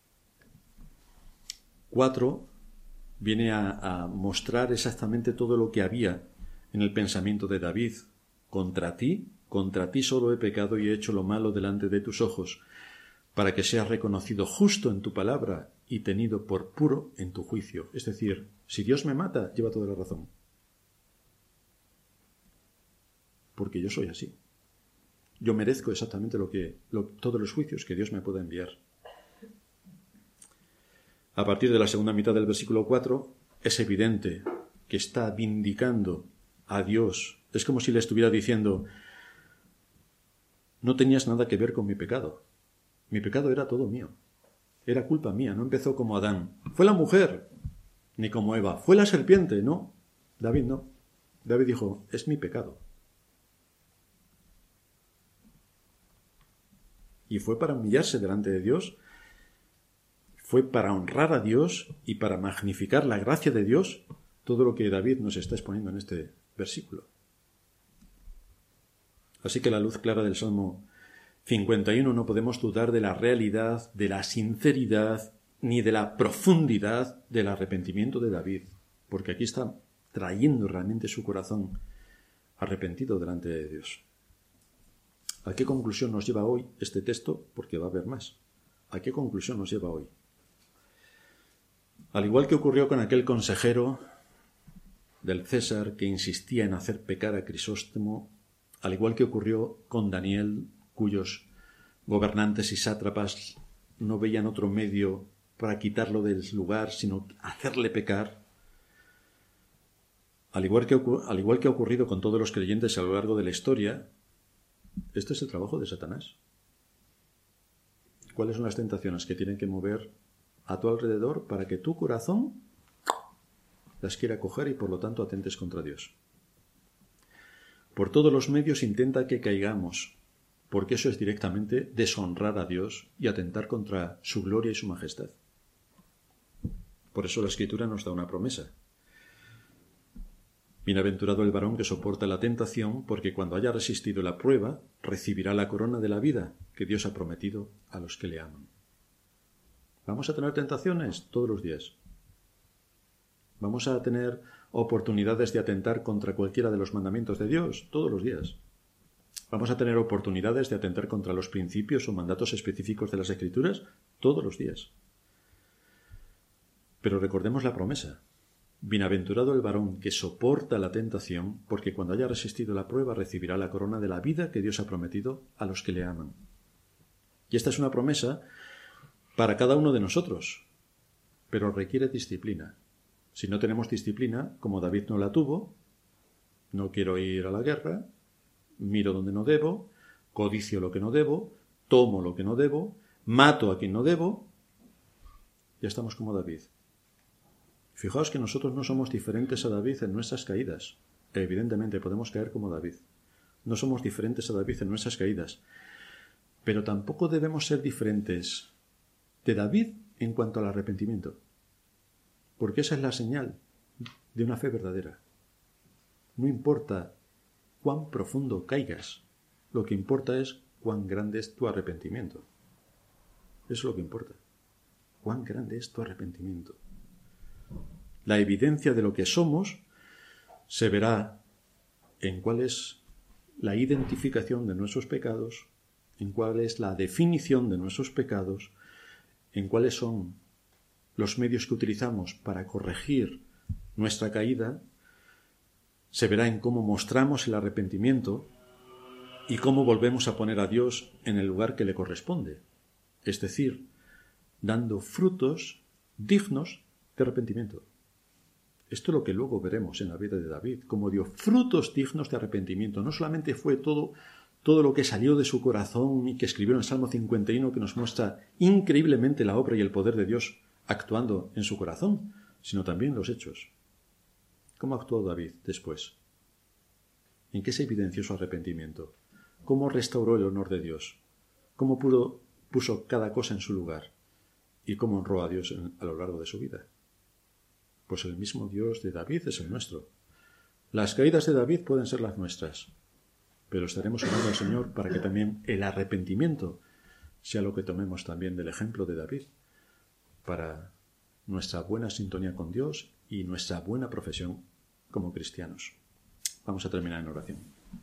Speaker 1: cuatro viene a, a mostrar exactamente todo lo que había en el pensamiento de David. Contra ti, contra ti solo he pecado y he hecho lo malo delante de tus ojos, para que seas reconocido justo en tu palabra y tenido por puro en tu juicio. Es decir, si Dios me mata, lleva toda la razón. Porque yo soy así. Yo merezco exactamente lo que, lo, todos los juicios que Dios me pueda enviar. A partir de la segunda mitad del versículo cuatro, es evidente que está vindicando a Dios. Es como si le estuviera diciendo, no tenías nada que ver con mi pecado. Mi pecado era todo mío. Era culpa mía, no empezó como Adán. Fue la mujer, ni como Eva. Fue la serpiente, no. David no. David dijo, es mi pecado. Y fue para humillarse delante de Dios, fue para honrar a Dios y para magnificar la gracia de Dios, todo lo que David nos está exponiendo en este versículo. Así que la luz clara del Salmo cincuenta y uno no podemos dudar de la realidad, de la sinceridad, ni de la profundidad del arrepentimiento de David, porque aquí está trayendo realmente su corazón arrepentido delante de Dios. ¿A qué conclusión nos lleva hoy este texto? Porque va a haber más. ¿A qué conclusión nos lleva hoy? Al igual que ocurrió con aquel consejero del César que insistía en hacer pecar a Crisóstomo, al igual que ocurrió con Daniel, cuyos gobernantes y sátrapas no veían otro medio para quitarlo del lugar, sino hacerle pecar, al igual que, al igual que ha ocurrido con todos los creyentes a lo largo de la historia, este es el trabajo de Satanás. ¿Cuáles son las tentaciones que tienen que mover a tu alrededor para que tu corazón las quiera coger y por lo tanto atentes contra Dios? Por todos los medios intenta que caigamos, porque eso es directamente deshonrar a Dios y atentar contra su gloria y su majestad. Por eso la Escritura nos da una promesa. Bienaventurado el varón que soporta la tentación, porque cuando haya resistido la prueba, recibirá la corona de la vida que Dios ha prometido a los que le aman. ¿Vamos a tener tentaciones? Todos los días. ¿Vamos a tener oportunidades de atentar contra cualquiera de los mandamientos de Dios? Todos los días. ¿Vamos a tener oportunidades de atentar contra los principios o mandatos específicos de las Escrituras? Todos los días. Pero recordemos la promesa. Bienaventurado el varón que soporta la tentación, porque cuando haya resistido la prueba recibirá la corona de la vida que Dios ha prometido a los que le aman. Y esta es una promesa para cada uno de nosotros, pero requiere disciplina. Si no tenemos disciplina, como David no la tuvo, no quiero ir a la guerra, miro donde no debo, codicio lo que no debo, tomo lo que no debo, mato a quien no debo, ya estamos como David. Fijaos que nosotros no somos diferentes a David en nuestras caídas. Evidentemente podemos caer como David. No somos diferentes a David en nuestras caídas. Pero tampoco debemos ser diferentes de David en cuanto al arrepentimiento. Porque esa es la señal de una fe verdadera. No importa cuán profundo caigas, lo que importa es cuán grande es tu arrepentimiento. Eso es lo que importa. Cuán grande es tu arrepentimiento. La evidencia de lo que somos se verá en cuál es la identificación de nuestros pecados, en cuál es la definición de nuestros pecados, en cuáles son los medios que utilizamos para corregir nuestra caída, se verá en cómo mostramos el arrepentimiento y cómo volvemos a poner a Dios en el lugar que le corresponde, es decir, dando frutos dignos de arrepentimiento. Esto es lo que luego veremos en la vida de David, cómo dio frutos dignos de arrepentimiento. No solamente fue todo, todo lo que salió de su corazón y que escribió en el Salmo cincuenta y uno, que nos muestra increíblemente la obra y el poder de Dios actuando en su corazón, sino también los hechos. ¿Cómo actuó David después? ¿En qué se evidenció su arrepentimiento? ¿Cómo restauró el honor de Dios? ¿Cómo pudo, puso cada cosa en su lugar? ¿Y cómo honró a Dios en, a lo largo de su vida? Pues el mismo Dios de David es el nuestro. Las caídas de David pueden ser las nuestras, pero estaremos orando al Señor para que también el arrepentimiento sea lo que tomemos también del ejemplo de David, para nuestra buena sintonía con Dios y nuestra buena profesión como cristianos. Vamos a terminar en oración.